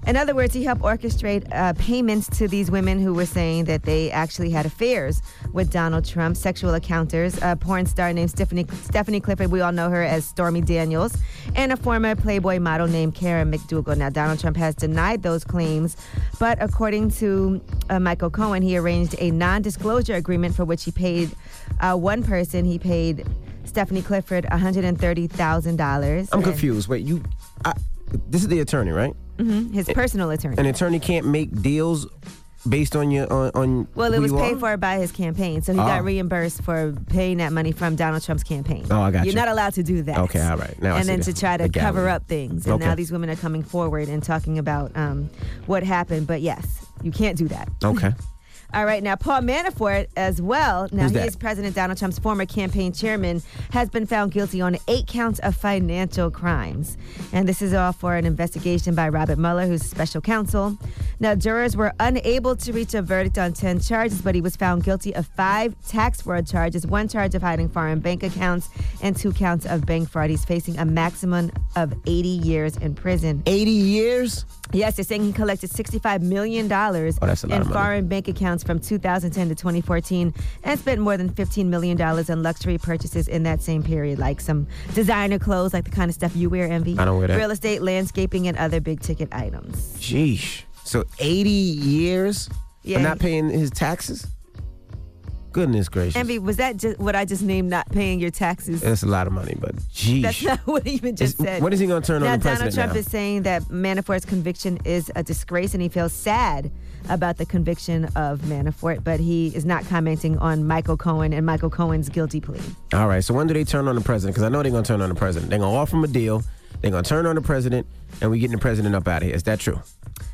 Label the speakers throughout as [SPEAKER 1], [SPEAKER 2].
[SPEAKER 1] In other words, he helped orchestrate payments to these women who were saying that they actually had affairs with Donald Trump, sexual encounters. A porn star named Stephanie Clifford, we all know her as Stormy Daniels, and a former Playboy model named Karen McDougal. Now, Donald Trump has denied those claims, but according to Michael Cohen, he arranged a non-disclosure agreement for which he paid one person. He paid Stephanie Clifford $130,000.
[SPEAKER 2] I'm confused. Wait, this is the attorney, right?
[SPEAKER 1] Mm-hmm, his personal attorney.
[SPEAKER 2] An attorney can't make deals based on your on.
[SPEAKER 1] Well, it
[SPEAKER 2] who
[SPEAKER 1] was
[SPEAKER 2] you
[SPEAKER 1] paid
[SPEAKER 2] are?
[SPEAKER 1] for by his campaign, so he got reimbursed for paying that money from Donald Trump's campaign.
[SPEAKER 2] Oh, I got you.
[SPEAKER 1] You're not allowed to do that.
[SPEAKER 2] Okay, all right. Now I
[SPEAKER 1] and
[SPEAKER 2] see
[SPEAKER 1] then
[SPEAKER 2] the
[SPEAKER 1] to try to
[SPEAKER 2] legality.
[SPEAKER 1] cover up things, and
[SPEAKER 2] Okay.
[SPEAKER 1] now these women are coming forward and talking about what happened. But yes, you can't do that.
[SPEAKER 2] Okay.
[SPEAKER 1] All right, now Paul Manafort as well. Now
[SPEAKER 2] Who's
[SPEAKER 1] he
[SPEAKER 2] that?
[SPEAKER 1] is President Donald Trump's former campaign chairman, has been found guilty on 8 counts of financial crimes. And this is all for an investigation by Robert Mueller, who's special counsel. Now, jurors were unable to reach a verdict on 10 charges, but he was found guilty of 5 tax fraud charges, 1 charge of hiding foreign bank accounts, and 2 counts of bank fraud. He's facing a maximum of 80 years in prison.
[SPEAKER 2] 80 years?
[SPEAKER 1] Yes, they're saying he collected $65 million
[SPEAKER 2] that's a lot
[SPEAKER 1] in
[SPEAKER 2] of money.
[SPEAKER 1] foreign bank accounts from 2010 to 2014 and spent more than $15 million in luxury purchases in that same period, like some designer clothes, like the kind of stuff you wear, Envy.
[SPEAKER 2] I don't wear that.
[SPEAKER 1] Real estate, landscaping, and other big ticket items.
[SPEAKER 2] Sheesh. So 80 years
[SPEAKER 1] Yeah.
[SPEAKER 2] for not paying his taxes? Goodness gracious.
[SPEAKER 1] Envy, was that just what I just named, not paying your taxes?
[SPEAKER 2] That's a lot of money, but geez.
[SPEAKER 1] That's not what he even just said.
[SPEAKER 2] When is he going to turn
[SPEAKER 1] now,
[SPEAKER 2] on the president
[SPEAKER 1] Donald Trump
[SPEAKER 2] now?
[SPEAKER 1] is saying that Manafort's conviction is a disgrace, and he feels sad about the conviction of Manafort, but he is not commenting on Michael Cohen and Michael Cohen's guilty plea.
[SPEAKER 2] All right, so when do they turn on the president? Because I know they're going to turn on the president. They're going to offer him a deal. They're going to turn on the president, and we're getting the president up out of here. Is that true?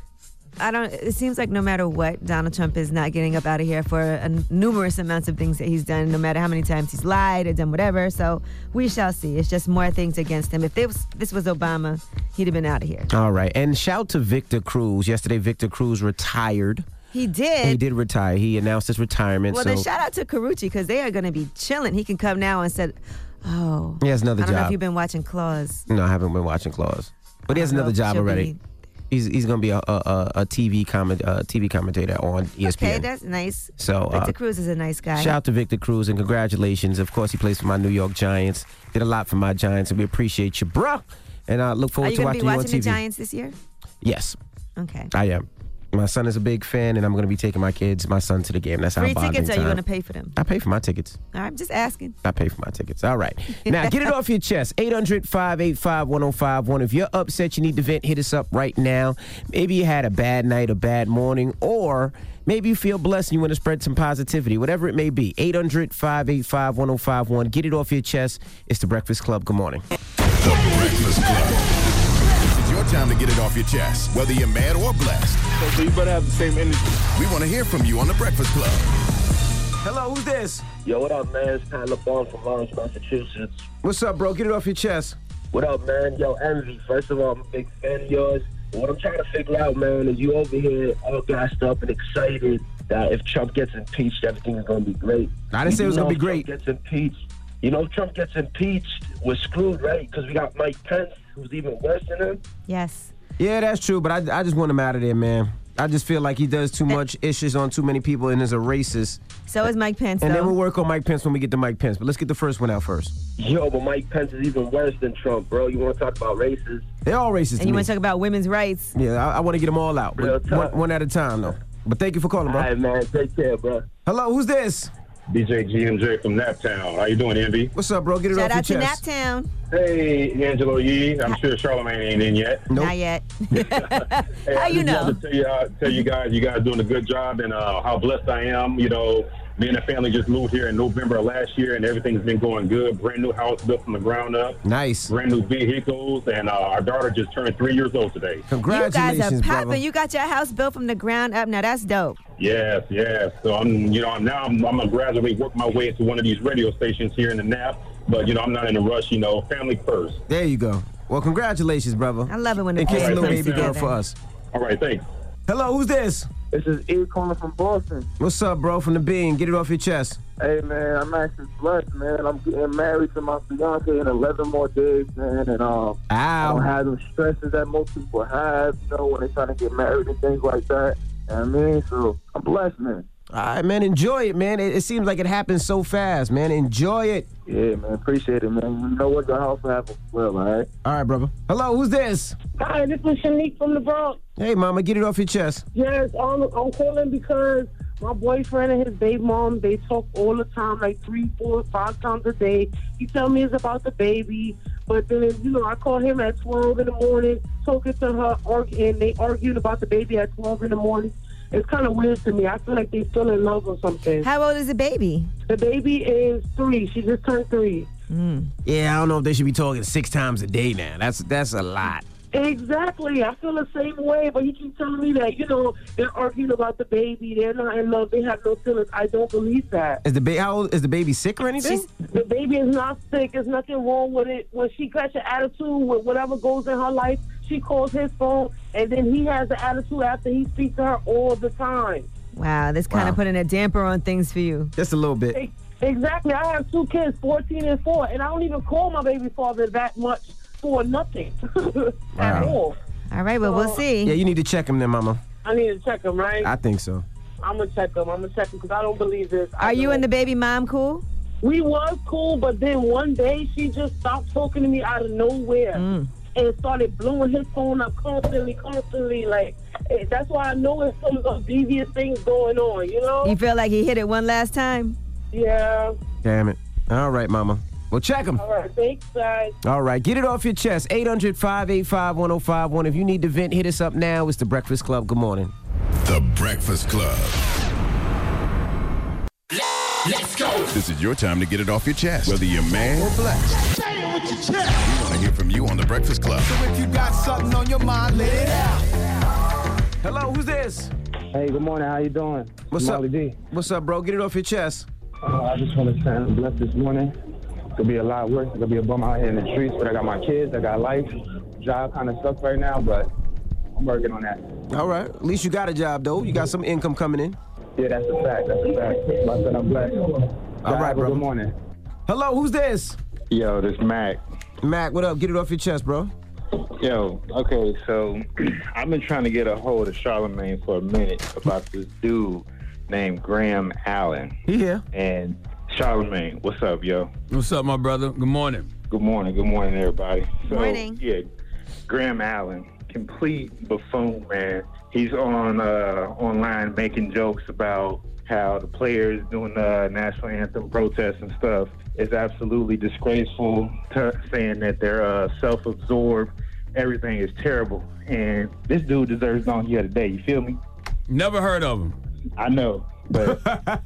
[SPEAKER 1] It seems like no matter what, Donald Trump is not getting up out of here for numerous amounts of things that he's done, no matter how many times he's lied or done whatever. So we shall see. It's just more things against him. If this was Obama, he'd have been out of here.
[SPEAKER 2] All right, and shout to Victor Cruz. Yesterday, Victor Cruz retired.
[SPEAKER 1] He did.
[SPEAKER 2] He did retire. He announced his retirement.
[SPEAKER 1] Well,
[SPEAKER 2] so
[SPEAKER 1] then shout out to Carucci, because they are going to be chilling. He can come now and say, oh.
[SPEAKER 2] he has another
[SPEAKER 1] I don't know
[SPEAKER 2] job.
[SPEAKER 1] if you've been watching Claws.
[SPEAKER 2] No, I haven't been watching Claws. But he has
[SPEAKER 1] Well,
[SPEAKER 2] another job
[SPEAKER 1] she'll
[SPEAKER 2] already.
[SPEAKER 1] be-
[SPEAKER 2] He's going to be a TV commentator on ESPN.
[SPEAKER 1] Okay, that's nice.
[SPEAKER 2] So,
[SPEAKER 1] Victor Cruz is a nice guy.
[SPEAKER 2] Shout out to Victor Cruz and congratulations. Of course, he plays for my New York Giants. Did a lot for my Giants, and we appreciate you, bruh. And I look
[SPEAKER 1] Are
[SPEAKER 2] forward
[SPEAKER 1] you
[SPEAKER 2] to
[SPEAKER 1] going to
[SPEAKER 2] watching
[SPEAKER 1] be watching
[SPEAKER 2] you on
[SPEAKER 1] the
[SPEAKER 2] TV.
[SPEAKER 1] Giants this year?
[SPEAKER 2] Yes,
[SPEAKER 1] Okay.
[SPEAKER 2] I am. My son is a big fan, and I'm going to be taking my son to the game. That's
[SPEAKER 1] Free
[SPEAKER 2] our bonding
[SPEAKER 1] tickets, or are you
[SPEAKER 2] time.
[SPEAKER 1] going to pay for them?
[SPEAKER 2] I pay for my tickets.
[SPEAKER 1] I'm just asking.
[SPEAKER 2] I pay for my tickets. All right. Now, get it off your chest. 800-585-1051. If you're upset, you need to vent, hit us up right now. Maybe you had a bad night, a bad morning, or maybe you feel blessed and you want to spread some positivity. Whatever it may be. 800-585-1051. Get it off your chest. It's The Breakfast Club. Good morning.
[SPEAKER 3] The Breakfast Club. This is your time to get it off your chest, whether you're mad or blessed.
[SPEAKER 4] So you better have the same energy.
[SPEAKER 3] We want to hear from you on The Breakfast Club.
[SPEAKER 2] Hello, who's this?
[SPEAKER 5] Yo, what up, man? It's Tyler Bond from Lawrence, Massachusetts.
[SPEAKER 2] What's up, bro? Get it off your chest.
[SPEAKER 5] What up, man? Yo, Envy, first of all, I'm a big fan of yours. But what I'm trying to figure out, man, is you over here all gassed up and excited that if Trump gets impeached, everything is going to be great.
[SPEAKER 2] I didn't say it was going to be great.
[SPEAKER 5] If Trump gets impeached, we're screwed, right? Because we got Mike Pence, who's even worse than him.
[SPEAKER 1] Yes.
[SPEAKER 2] Yeah, that's true, but I just want him out of there, man. I just feel like he does too much issues on too many people and is a racist.
[SPEAKER 1] So is Mike Pence,
[SPEAKER 2] And then we'll
[SPEAKER 1] though.
[SPEAKER 2] work on Mike Pence when we get to Mike Pence. But let's get the first one out first.
[SPEAKER 5] Yo, but Mike Pence is even worse than Trump, bro. You want to talk about races?
[SPEAKER 2] They're all racist to
[SPEAKER 1] And you
[SPEAKER 2] me.
[SPEAKER 1] want to talk about women's rights?
[SPEAKER 2] Yeah, I want to get them all out.
[SPEAKER 5] Real
[SPEAKER 2] But
[SPEAKER 5] talk.
[SPEAKER 2] one at a time, though. But thank you for calling,
[SPEAKER 5] All
[SPEAKER 2] bro.
[SPEAKER 5] right, man. Take care, bro.
[SPEAKER 2] Hello, who's this?
[SPEAKER 6] DJ GMJ from Naptown. How you doing, Envy?
[SPEAKER 2] What's up, bro? Get it
[SPEAKER 1] Shout
[SPEAKER 2] off
[SPEAKER 1] out to
[SPEAKER 2] your chest.
[SPEAKER 1] Naptown.
[SPEAKER 6] Hey, Angelo Yee. I'm sure Charlamagne ain't in yet.
[SPEAKER 2] Nope.
[SPEAKER 1] Not yet.
[SPEAKER 6] Hey,
[SPEAKER 1] How
[SPEAKER 6] I
[SPEAKER 1] you
[SPEAKER 6] just
[SPEAKER 1] know?
[SPEAKER 6] wanted to tell you guys doing a good job and how blessed I am. You know, me and the family just moved here in November of last year, and everything's been going good. Brand new house built from the ground up.
[SPEAKER 2] Nice.
[SPEAKER 6] Brand new vehicles, and our daughter just turned 3 years old today.
[SPEAKER 1] You guys
[SPEAKER 2] Congratulations,
[SPEAKER 1] are popping.
[SPEAKER 2] brother.
[SPEAKER 1] You got your house built from the ground up. Now that's dope.
[SPEAKER 6] Yes. So I'm gonna gradually work my way into one of these radio stations here in the Nap. But I'm not in a rush. Family first.
[SPEAKER 2] There you go. Well, congratulations, brother.
[SPEAKER 1] I love it when the
[SPEAKER 2] And kiss a
[SPEAKER 1] family
[SPEAKER 2] little
[SPEAKER 1] comes
[SPEAKER 2] baby girl
[SPEAKER 1] together.
[SPEAKER 2] for us.
[SPEAKER 6] All right, thanks.
[SPEAKER 2] Hello, who's this?
[SPEAKER 7] This is E calling from Boston.
[SPEAKER 2] What's up, bro, from the Bean? Get it off your chest.
[SPEAKER 7] Hey, man, I'm actually blessed, man. I'm getting married to my fiance in 11 more days, man. And I don't have the stresses that most people have, when they're trying to get married and things like that. You know what I mean? So I'm blessed, man.
[SPEAKER 2] All right, man, enjoy it, man. It seems like it happens so fast, man. Enjoy it.
[SPEAKER 7] Yeah, man, appreciate it, man. You know what the house will happen well, all right?
[SPEAKER 2] All right, brother. Hello, who's this?
[SPEAKER 8] Hi, this is Shanique from the Bronx.
[SPEAKER 2] Hey, mama, get it off your chest.
[SPEAKER 8] Yes, I'm calling because my boyfriend and his baby mom, they talk all the time, like 3, 4, 5 times a day. He tell me it's about the baby, but then, I call him at 12 in the morning, talking to her, and they arguing about the baby at 12 in the morning. It's kind of weird to me. I feel like they still in love or something.
[SPEAKER 1] How old is the baby?
[SPEAKER 8] The baby is 3. She just turned 3.
[SPEAKER 2] Yeah, I don't know if they should be talking 6 times a day now. That's a lot.
[SPEAKER 8] Exactly. I feel the same way, but you keep telling me that, they're arguing about the baby. They're not in love. They have no feelings. I don't believe that.
[SPEAKER 2] How old is the baby? Sick or anything?
[SPEAKER 8] The baby is not sick. There's nothing wrong with it. When she gets an attitude with whatever goes in her life, she calls his phone, and then he has the attitude after he speaks to her all the time.
[SPEAKER 1] Wow, this kind of putting a damper on things for you.
[SPEAKER 2] Just a little bit.
[SPEAKER 8] Exactly. I have 2 kids, 14 and 4, and I don't even call my baby father that much for nothing at all.
[SPEAKER 1] All right, well, we'll see.
[SPEAKER 2] Yeah, you need to check him then, mama.
[SPEAKER 8] I need to check him, right?
[SPEAKER 2] I think so.
[SPEAKER 8] I'm going to check him because I don't believe this.
[SPEAKER 1] Are you and the baby mom cool?
[SPEAKER 8] We was cool, but then one day she just stopped talking to me out of nowhere. And started blowing his phone up constantly. Like, that's why I know it's some devious things going on,
[SPEAKER 1] You feel like he hit it one last time?
[SPEAKER 8] Yeah.
[SPEAKER 2] Damn it. All right, mama. Well, check him.
[SPEAKER 8] All right, thanks, guys.
[SPEAKER 2] All right, get it off your chest. 800-585-1051. If you need to vent, hit us up now. It's The Breakfast Club. Good morning.
[SPEAKER 3] The Breakfast Club.
[SPEAKER 9] Let's go.
[SPEAKER 3] This is your time to get it off your chest, whether you're mad or blessed.
[SPEAKER 9] Say it with your chest.
[SPEAKER 3] We want to hear from you on The Breakfast Club.
[SPEAKER 9] So if you got something on your mind, let it out.
[SPEAKER 2] Hello, who's this?
[SPEAKER 7] Hey, good morning. How you doing?
[SPEAKER 2] What's up?
[SPEAKER 7] Molly D.
[SPEAKER 2] What's up, bro? Get it off your chest.
[SPEAKER 7] I just want to say I'm blessed this morning. Could be a lot of work. Could be a bum out here in the streets, but I got my kids. I got life. Job kind of sucks right now, but I'm working on that.
[SPEAKER 2] All right. At least you got a job, though. You got some income coming in.
[SPEAKER 7] Yeah, that's a fact. That's a fact. I said I'm blessed.
[SPEAKER 2] All right, bro.
[SPEAKER 7] Good morning.
[SPEAKER 2] Hello, who's this?
[SPEAKER 10] Yo, this Mac.
[SPEAKER 2] Mac, what up? Get it off your chest, bro.
[SPEAKER 10] Yo, okay, so I've been trying to get a hold of Charlamagne for a minute about this dude named Graham Allen.
[SPEAKER 2] Yeah.
[SPEAKER 10] And Charlamagne, what's up, yo?
[SPEAKER 11] What's up, my brother? Good morning.
[SPEAKER 10] Good morning, everybody.
[SPEAKER 1] Morning.
[SPEAKER 10] Yeah, Graham Allen, complete buffoon, man. He's on online making jokes about how the players doing the national anthem protests and stuff is absolutely disgraceful, saying that they're self-absorbed. Everything is terrible. And this dude deserves Donkey of the Day. You feel me?
[SPEAKER 11] Never heard of him.
[SPEAKER 10] I know, but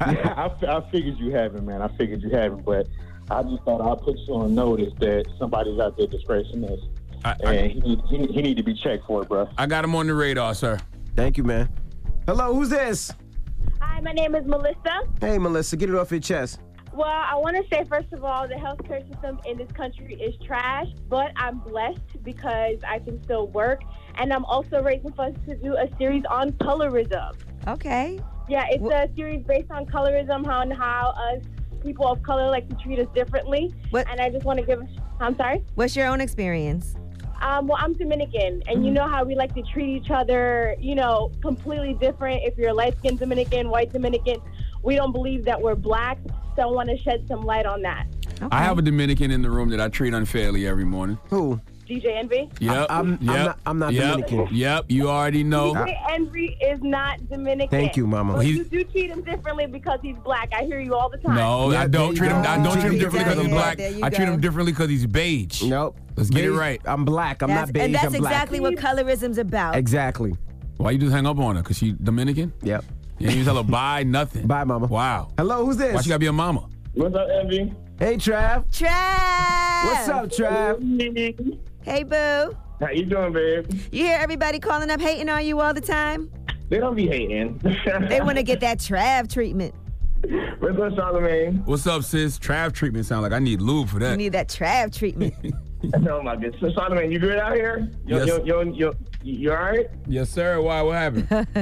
[SPEAKER 10] I figured you haven't, man. I figured you haven't, but I just thought I'd put you on notice that somebody's out there disgracing this. And he need to be checked for it, bro.
[SPEAKER 11] I got him on the radar, sir.
[SPEAKER 2] Thank you, man. Hello, who's this?
[SPEAKER 12] Hi, my name is Melissa.
[SPEAKER 2] Hey, Melissa, get it off your chest.
[SPEAKER 12] Well, I want to say, first of all, the healthcare system in this country is trash, but I'm blessed because I can still work. And I'm also raising funds to do a series on colorism.
[SPEAKER 1] Okay.
[SPEAKER 12] Yeah, it's a series based on colorism, how us people of color like to treat us differently. And I just want to I'm sorry?
[SPEAKER 1] What's your own experience?
[SPEAKER 12] Well, I'm Dominican, and you know how we like to treat each other, completely different. If you're light-skinned Dominican, white Dominican, we don't believe that we're black, so I want to shed some light on that.
[SPEAKER 1] Okay.
[SPEAKER 11] I have a Dominican in the room that I treat unfairly every morning.
[SPEAKER 2] Who?
[SPEAKER 12] DJ Envy?
[SPEAKER 11] Yep.
[SPEAKER 2] I'm not Dominican.
[SPEAKER 11] Yep, you already know.
[SPEAKER 12] DJ Envy is not Dominican.
[SPEAKER 2] Thank you, Mama.
[SPEAKER 12] But you do treat him differently because he's black. I hear you all the time.
[SPEAKER 11] No, I don't treat him. I don't treat him differently because I'm black. I treat him
[SPEAKER 1] go.
[SPEAKER 11] differently because he's beige.
[SPEAKER 2] Nope.
[SPEAKER 11] Let's get it right.
[SPEAKER 2] I'm black. I'm not beige.
[SPEAKER 1] And that's
[SPEAKER 2] I'm black.
[SPEAKER 1] exactly what colorism's about.
[SPEAKER 2] Exactly.
[SPEAKER 11] Why you just hang up on her? Because she Dominican?
[SPEAKER 2] Yep.
[SPEAKER 11] You didn't tell her bye, nothing.
[SPEAKER 2] Bye, Mama.
[SPEAKER 11] Wow.
[SPEAKER 2] Hello, who's this?
[SPEAKER 11] Why she gotta be a mama?
[SPEAKER 10] What's up, Envy?
[SPEAKER 2] Hey, Trav.
[SPEAKER 1] Trav!
[SPEAKER 2] What's up, Trav?
[SPEAKER 1] Hey, boo.
[SPEAKER 10] How you doing, babe?
[SPEAKER 1] You hear everybody calling up hating on you all the time?
[SPEAKER 10] They don't be hating.
[SPEAKER 1] They want to get that Trav treatment.
[SPEAKER 10] What's up, Charlamagne?
[SPEAKER 11] What's up, sis? Trav treatment sound like I need lube for
[SPEAKER 1] You
[SPEAKER 11] that.
[SPEAKER 1] need that Trav treatment.
[SPEAKER 10] Oh, my goodness. So, Charlamagne, you good out here? You all right?
[SPEAKER 11] Yes, sir. Why? What happened?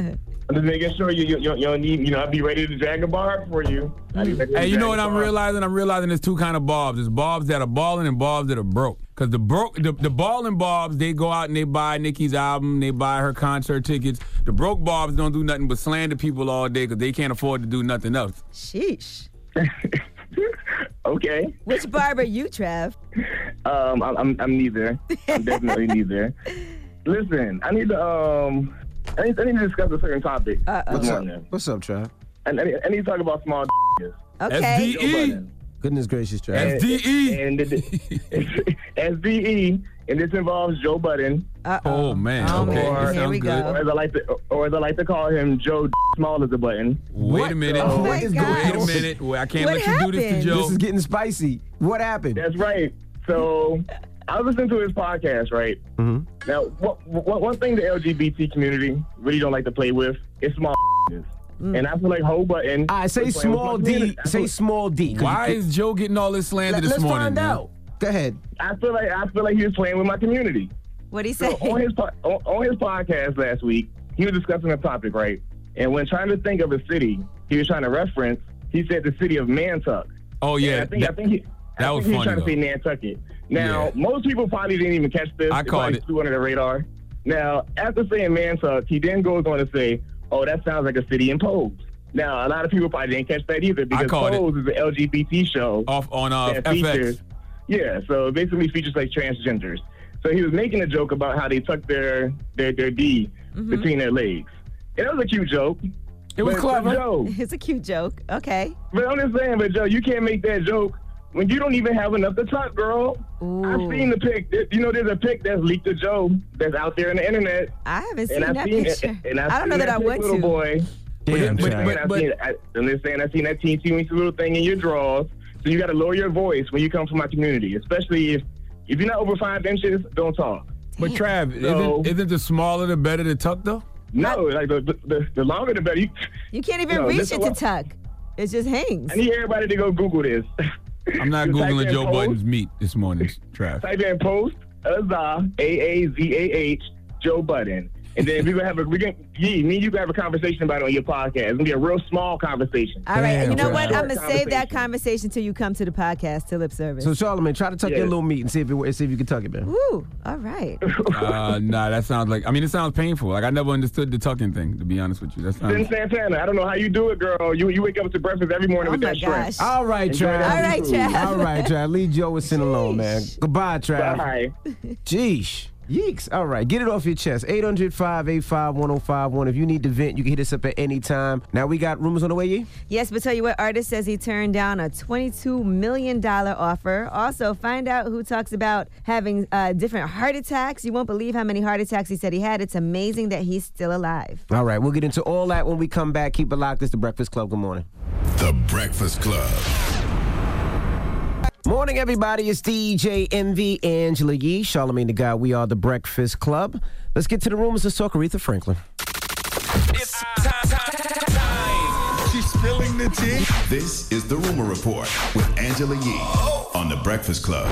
[SPEAKER 13] I'm just making sure you don't need, I'll be ready to drag a bar for you.
[SPEAKER 11] Hey, you know what I'm realizing? I'm realizing there's two kind of Bobs. There's Bobs that are balling and Bobs that are broke. Because the balling Bobs, they go out and they buy Nicki's album, they buy her concert tickets. The broke Bobs don't do nothing but slander people all day because they can't afford to do nothing else.
[SPEAKER 1] Sheesh.
[SPEAKER 13] Okay.
[SPEAKER 1] Which barber you, Trav?
[SPEAKER 13] I'm neither. I'm definitely neither. Listen, I need to discuss a certain topic.
[SPEAKER 2] What's up, Trav?
[SPEAKER 13] I need to talk about small
[SPEAKER 1] Okay.
[SPEAKER 11] SDE.
[SPEAKER 2] Goodness gracious, Trav.
[SPEAKER 11] SDE.
[SPEAKER 13] SDE, and this involves Joe Budden.
[SPEAKER 11] Oh, man. Okay.
[SPEAKER 13] Or,
[SPEAKER 1] Here we go.
[SPEAKER 13] Or as I like to call him, Joe Small as a button.
[SPEAKER 11] Wait a minute.
[SPEAKER 1] Oh my
[SPEAKER 11] Wait a
[SPEAKER 1] gosh.
[SPEAKER 11] minute. Well, I can't
[SPEAKER 1] What
[SPEAKER 11] let you do this to
[SPEAKER 1] happened?
[SPEAKER 11] Joe.
[SPEAKER 2] This is getting spicy. What happened?
[SPEAKER 13] That's right. So I was listening to his podcast, right?
[SPEAKER 2] Mm-hmm.
[SPEAKER 13] Now, one thing the LGBT community really don't like to play with is small. And I feel like Joe Budden.
[SPEAKER 2] I say small D. Say small D.
[SPEAKER 11] Why is Joe getting all this slander this
[SPEAKER 2] Let's
[SPEAKER 11] morning?
[SPEAKER 2] find
[SPEAKER 11] man?
[SPEAKER 2] out. Go ahead.
[SPEAKER 13] I feel like he was playing with my community.
[SPEAKER 1] What'd he
[SPEAKER 13] So
[SPEAKER 1] say?
[SPEAKER 13] on his podcast last week, he was discussing a topic, right? And when trying to think of a city, he was trying to reference. He said the city of Nantucket.
[SPEAKER 11] Oh, yeah.
[SPEAKER 13] And I think he was
[SPEAKER 11] funny,
[SPEAKER 13] trying to
[SPEAKER 11] though.
[SPEAKER 13] say Nantucket. Now,
[SPEAKER 11] Yeah.
[SPEAKER 13] most people probably didn't even catch this.
[SPEAKER 11] I
[SPEAKER 13] It
[SPEAKER 11] caught
[SPEAKER 13] probably
[SPEAKER 11] it.
[SPEAKER 13] flew under the radar. Now, after saying Nantucket, he then goes on to say, "Oh, that sounds like a city in Pose." Now, a lot of people probably didn't catch that either because
[SPEAKER 11] caught
[SPEAKER 13] Pose is an LGBT show
[SPEAKER 11] Off on
[SPEAKER 13] that
[SPEAKER 11] FX.
[SPEAKER 13] features. Yeah, so it basically features like transgenders. So he was making a joke about how they tuck their D between their legs. And it was a cute joke.
[SPEAKER 11] It was
[SPEAKER 13] But
[SPEAKER 11] clever.
[SPEAKER 13] Joe,
[SPEAKER 1] It's a cute joke. Okay.
[SPEAKER 13] but I'm just saying, but Joe, you can't make that joke when you don't even have enough to tuck, girl.
[SPEAKER 1] Ooh.
[SPEAKER 13] I've seen the pic. There's a pic that's leaked to Joe that's out there on the internet.
[SPEAKER 1] I haven't seen
[SPEAKER 13] And I've
[SPEAKER 1] that
[SPEAKER 13] seen
[SPEAKER 1] picture.
[SPEAKER 13] it. And I've
[SPEAKER 1] I don't
[SPEAKER 13] seen
[SPEAKER 1] know that I
[SPEAKER 13] pic,
[SPEAKER 1] want
[SPEAKER 13] little
[SPEAKER 1] to.
[SPEAKER 13] boy.
[SPEAKER 2] Damn, Trav.
[SPEAKER 13] I'm just saying, I've seen that teensy little thing in your drawers. So you got to lower your voice when you come from my community, especially if you're not over 5 inches, don't talk.
[SPEAKER 11] But Trav,
[SPEAKER 13] So-
[SPEAKER 11] isn't the smaller the better the tuck though?
[SPEAKER 13] No, like the longer the better.
[SPEAKER 1] You can't even
[SPEAKER 13] No,
[SPEAKER 1] reach
[SPEAKER 13] listen
[SPEAKER 1] it to
[SPEAKER 13] what-
[SPEAKER 1] tuck. It just hangs.
[SPEAKER 13] I need everybody to go Google this.
[SPEAKER 11] I'm not
[SPEAKER 13] You type
[SPEAKER 11] Googling
[SPEAKER 13] in
[SPEAKER 11] Joe
[SPEAKER 13] Post,
[SPEAKER 11] Budden's meat this morning, Trav.
[SPEAKER 13] Type in post Azah AAZAH Joe Budden, and then me and you can have a conversation about it on your podcast. It's gonna be a real small conversation.
[SPEAKER 1] All right.
[SPEAKER 2] Damn,
[SPEAKER 1] You know
[SPEAKER 2] Trav.
[SPEAKER 1] what? I'm going to
[SPEAKER 13] Short
[SPEAKER 1] save that
[SPEAKER 13] conversation.
[SPEAKER 1] conversation till you come to the podcast, to Lip Service.
[SPEAKER 2] So Charlamagne, try to tuck
[SPEAKER 13] Yeah.
[SPEAKER 2] your little meat and see if you can tuck it, man.
[SPEAKER 1] Ooh, all right.
[SPEAKER 11] Nah, that sounds like. I mean, it sounds painful. Like I never understood the tucking thing. To be honest with you, that
[SPEAKER 13] Then
[SPEAKER 11] sounds.
[SPEAKER 13] Santana, I don't know how you do it, girl. You wake up to breakfast every morning
[SPEAKER 1] Oh
[SPEAKER 13] with
[SPEAKER 1] my
[SPEAKER 13] that strength.
[SPEAKER 1] gosh.
[SPEAKER 2] All right,
[SPEAKER 13] Enjoy
[SPEAKER 2] Trav.
[SPEAKER 13] that
[SPEAKER 1] All right,
[SPEAKER 13] food.
[SPEAKER 1] Trav.
[SPEAKER 2] All right, Trav. Leave Joe and Sin alone, man. Goodbye, Trav.
[SPEAKER 13] Bye.
[SPEAKER 2] Jeesh. Yeeks. All right, get it off your chest. 800-585-1051. If you need to vent, you can hit us up at any time. Now we got rumors on the way, Yee?
[SPEAKER 1] Yes, but tell you what, artist says he turned down a $22 million offer. Also, find out who talks about having different heart attacks. You won't believe how many heart attacks he said he had. It's amazing that he's still alive.
[SPEAKER 2] All right, we'll get into all that when we come back. Keep it locked. It's The Breakfast Club. Good morning.
[SPEAKER 3] The Breakfast Club.
[SPEAKER 2] Morning, everybody. It's DJ MV, Angela Yee, Charlamagne the God. We are The Breakfast Club. Let's get to the rumors. Let's talk Aretha Franklin.
[SPEAKER 9] It's time. She's spilling the tea.
[SPEAKER 3] This is The Rumor Report with Angela Yee on The Breakfast Club.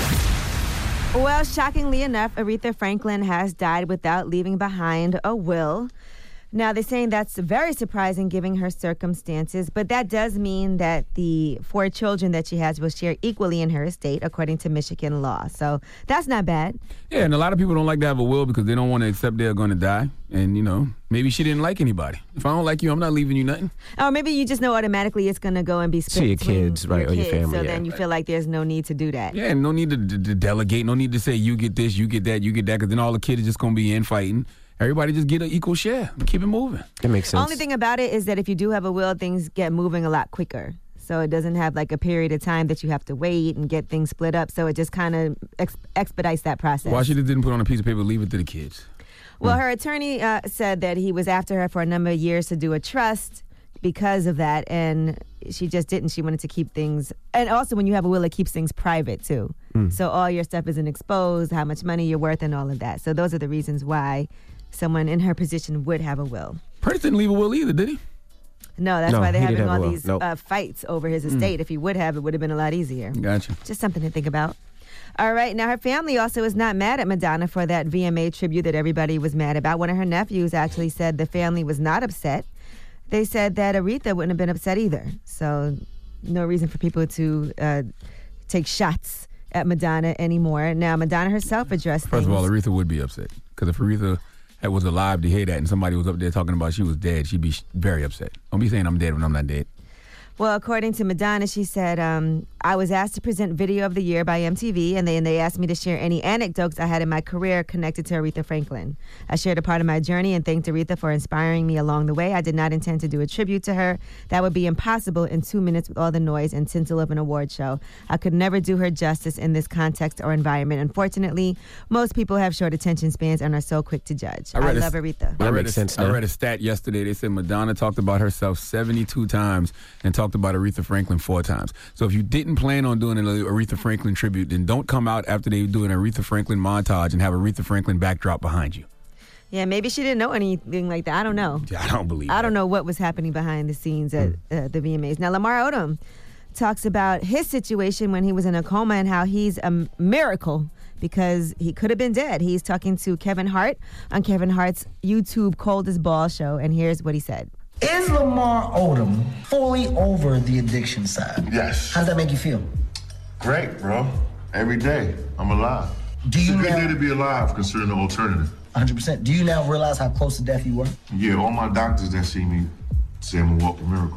[SPEAKER 1] Well, shockingly enough, Aretha Franklin has died without leaving behind a will. Now, they're saying that's very surprising given her circumstances, but that does mean that the 4 children that she has will share equally in her estate, according to Michigan law. So that's not bad.
[SPEAKER 11] Yeah, and a lot of people don't like to have a will because they don't want to accept they're going to die. And, you know, maybe she didn't like anybody. If I don't like you, I'm not leaving you nothing.
[SPEAKER 1] Or maybe you just know automatically it's going to go and be split
[SPEAKER 2] To your
[SPEAKER 1] between
[SPEAKER 2] kids, right, or your
[SPEAKER 1] kids,
[SPEAKER 2] family,
[SPEAKER 1] So
[SPEAKER 2] yeah.
[SPEAKER 1] then you feel like there's no need to do that.
[SPEAKER 11] Yeah, and no need to delegate. No need to say you get this, you get that, you get that, because then all the kids are just going to be infighting. Everybody just get an equal share. Keep it moving.
[SPEAKER 2] That makes sense.
[SPEAKER 1] Only thing about it is that if you do have a will, things get moving a lot quicker. So it doesn't have like a period of time that you have to wait and get things split up. So it just kind of expedites that process.
[SPEAKER 11] Why she just didn't put on a piece of paper, leave it to the kids?
[SPEAKER 1] Well, her attorney said that he was after her for a number of years to do a trust because of that, and she just didn't. She wanted to keep things, and also when you have a will, it keeps things private too. So all your stuff isn't exposed, how much money you're worth, and all of that. So those are the reasons why someone in her position would have a will.
[SPEAKER 11] Prince didn't leave a will either, did he?
[SPEAKER 1] No, that's
[SPEAKER 2] No,
[SPEAKER 1] why they're
[SPEAKER 2] he didn't
[SPEAKER 1] having
[SPEAKER 2] have a
[SPEAKER 1] all
[SPEAKER 2] will.
[SPEAKER 1] these
[SPEAKER 2] Nope.
[SPEAKER 1] fights over his estate. If he would have, it would have been a lot easier.
[SPEAKER 11] Gotcha.
[SPEAKER 1] Just something to think about. All right. Now, her family also is not mad at Madonna for that VMA tribute that everybody was mad about. One of her nephews actually said the family was not upset. They said that Aretha wouldn't have been upset either. So no reason for people to take shots at Madonna anymore. Now, Madonna herself addressed
[SPEAKER 11] First of all, Aretha would be upset. Because if Aretha was alive to hear that and somebody was up there talking about she was dead, she'd be very upset. Don't be saying I'm dead when I'm not dead.
[SPEAKER 1] Well, according to Madonna, she said, I was asked to present Video of the Year by MTV, and they asked me to share any anecdotes I had in my career connected to Aretha Franklin. I shared a part of my journey and thanked Aretha for inspiring me along the way. I did not intend to do a tribute to her. That would be impossible in 2 minutes with all the noise and tinsel of an award show. I could never do her justice in this context or environment. Unfortunately, most people have short attention spans and are so quick to judge. I love Aretha.
[SPEAKER 11] That makes sense now. I read a stat yesterday. They said Madonna talked about herself 72 times and talked about Aretha Franklin 4 times. So if you didn't plan on doing an Aretha Franklin tribute, then don't come out after they do an Aretha Franklin montage and have Aretha Franklin backdrop behind you.
[SPEAKER 1] Yeah, maybe she didn't know anything like that. I don't know.
[SPEAKER 11] Yeah, I don't believe
[SPEAKER 1] I don't know what was happening behind the scenes at the VMAs. Now, Lamar Odom talks about his situation when he was in a coma and how he's a miracle because he could have been dead. He's talking to Kevin Hart on Kevin Hart's YouTube Cold as Ball show, and here's what he said.
[SPEAKER 14] Is Lamar Odom fully over the addiction side?
[SPEAKER 15] Yes.
[SPEAKER 14] How does that make you feel?
[SPEAKER 15] Great, bro. Every day, I'm alive.
[SPEAKER 14] Do you
[SPEAKER 15] it's a good
[SPEAKER 14] now,
[SPEAKER 15] day to be alive, considering the alternative.
[SPEAKER 14] 100%. Do you now realize how close to death you were?
[SPEAKER 15] Yeah, all my doctors that see me say I'm a walking miracle.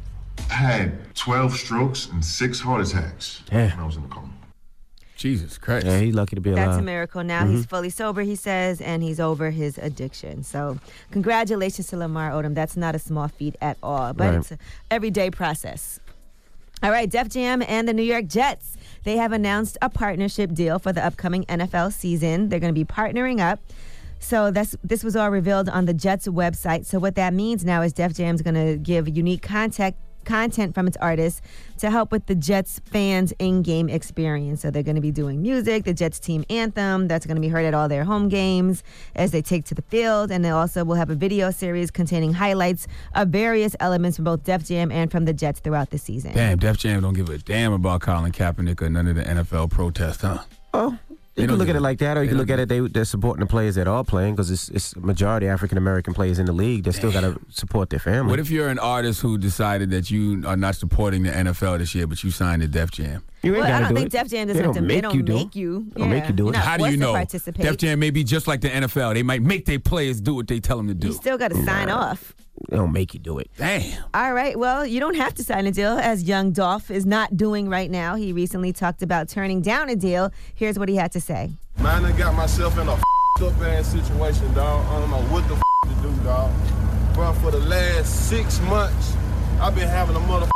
[SPEAKER 15] I had 12 strokes and 6 heart attacks when I was in the coma.
[SPEAKER 11] Jesus Christ.
[SPEAKER 2] Yeah, he's lucky to be alive.
[SPEAKER 1] That's a miracle. Now he's fully sober, he says, and he's over his addiction. So congratulations to Lamar Odom. That's not a small feat at all, but it's an everyday process. All right, Def Jam and the New York Jets. They have announced a partnership deal for the upcoming NFL season. They're going to be partnering up. So this was all revealed on the Jets website. So what that means now is Def Jam's going to give unique content from its artists to help with the Jets fans' in-game experience. So they're going to be doing music, the Jets team anthem, that's going to be heard at all their home games as they take to the field. And they also will have a video series containing highlights of various elements from both Def Jam and from the Jets throughout the season.
[SPEAKER 11] Damn, Def Jam don't give a damn about Colin Kaepernick or none of the NFL protests, huh?
[SPEAKER 2] Oh, you can look at it like that, or you can look at it, they're supporting the players that are playing because it's a majority African-American players in the league. They still got to support their family.
[SPEAKER 11] What if you're an artist who decided that you are not supporting the NFL this year, but you signed to Def Jam?
[SPEAKER 2] You ain't
[SPEAKER 1] I don't
[SPEAKER 2] do
[SPEAKER 1] think
[SPEAKER 2] it.
[SPEAKER 1] Def Jam doesn't have to. They don't make you.
[SPEAKER 2] They don't make you do it.
[SPEAKER 11] How do you know?
[SPEAKER 1] Participate.
[SPEAKER 11] Def Jam may be just like the NFL. They might make their players do what they tell them to do.
[SPEAKER 1] You still got to sign off.
[SPEAKER 2] They don't make you do it.
[SPEAKER 11] Damn.
[SPEAKER 1] All right. Well, you don't have to sign a deal, as Young Dolph is not doing right now. He recently talked about turning down a deal. Here's what he had to say.
[SPEAKER 16] Man, I got myself in a up-ass situation, dog. I don't know what the to do, dog. But for the last 6 months, I've been having a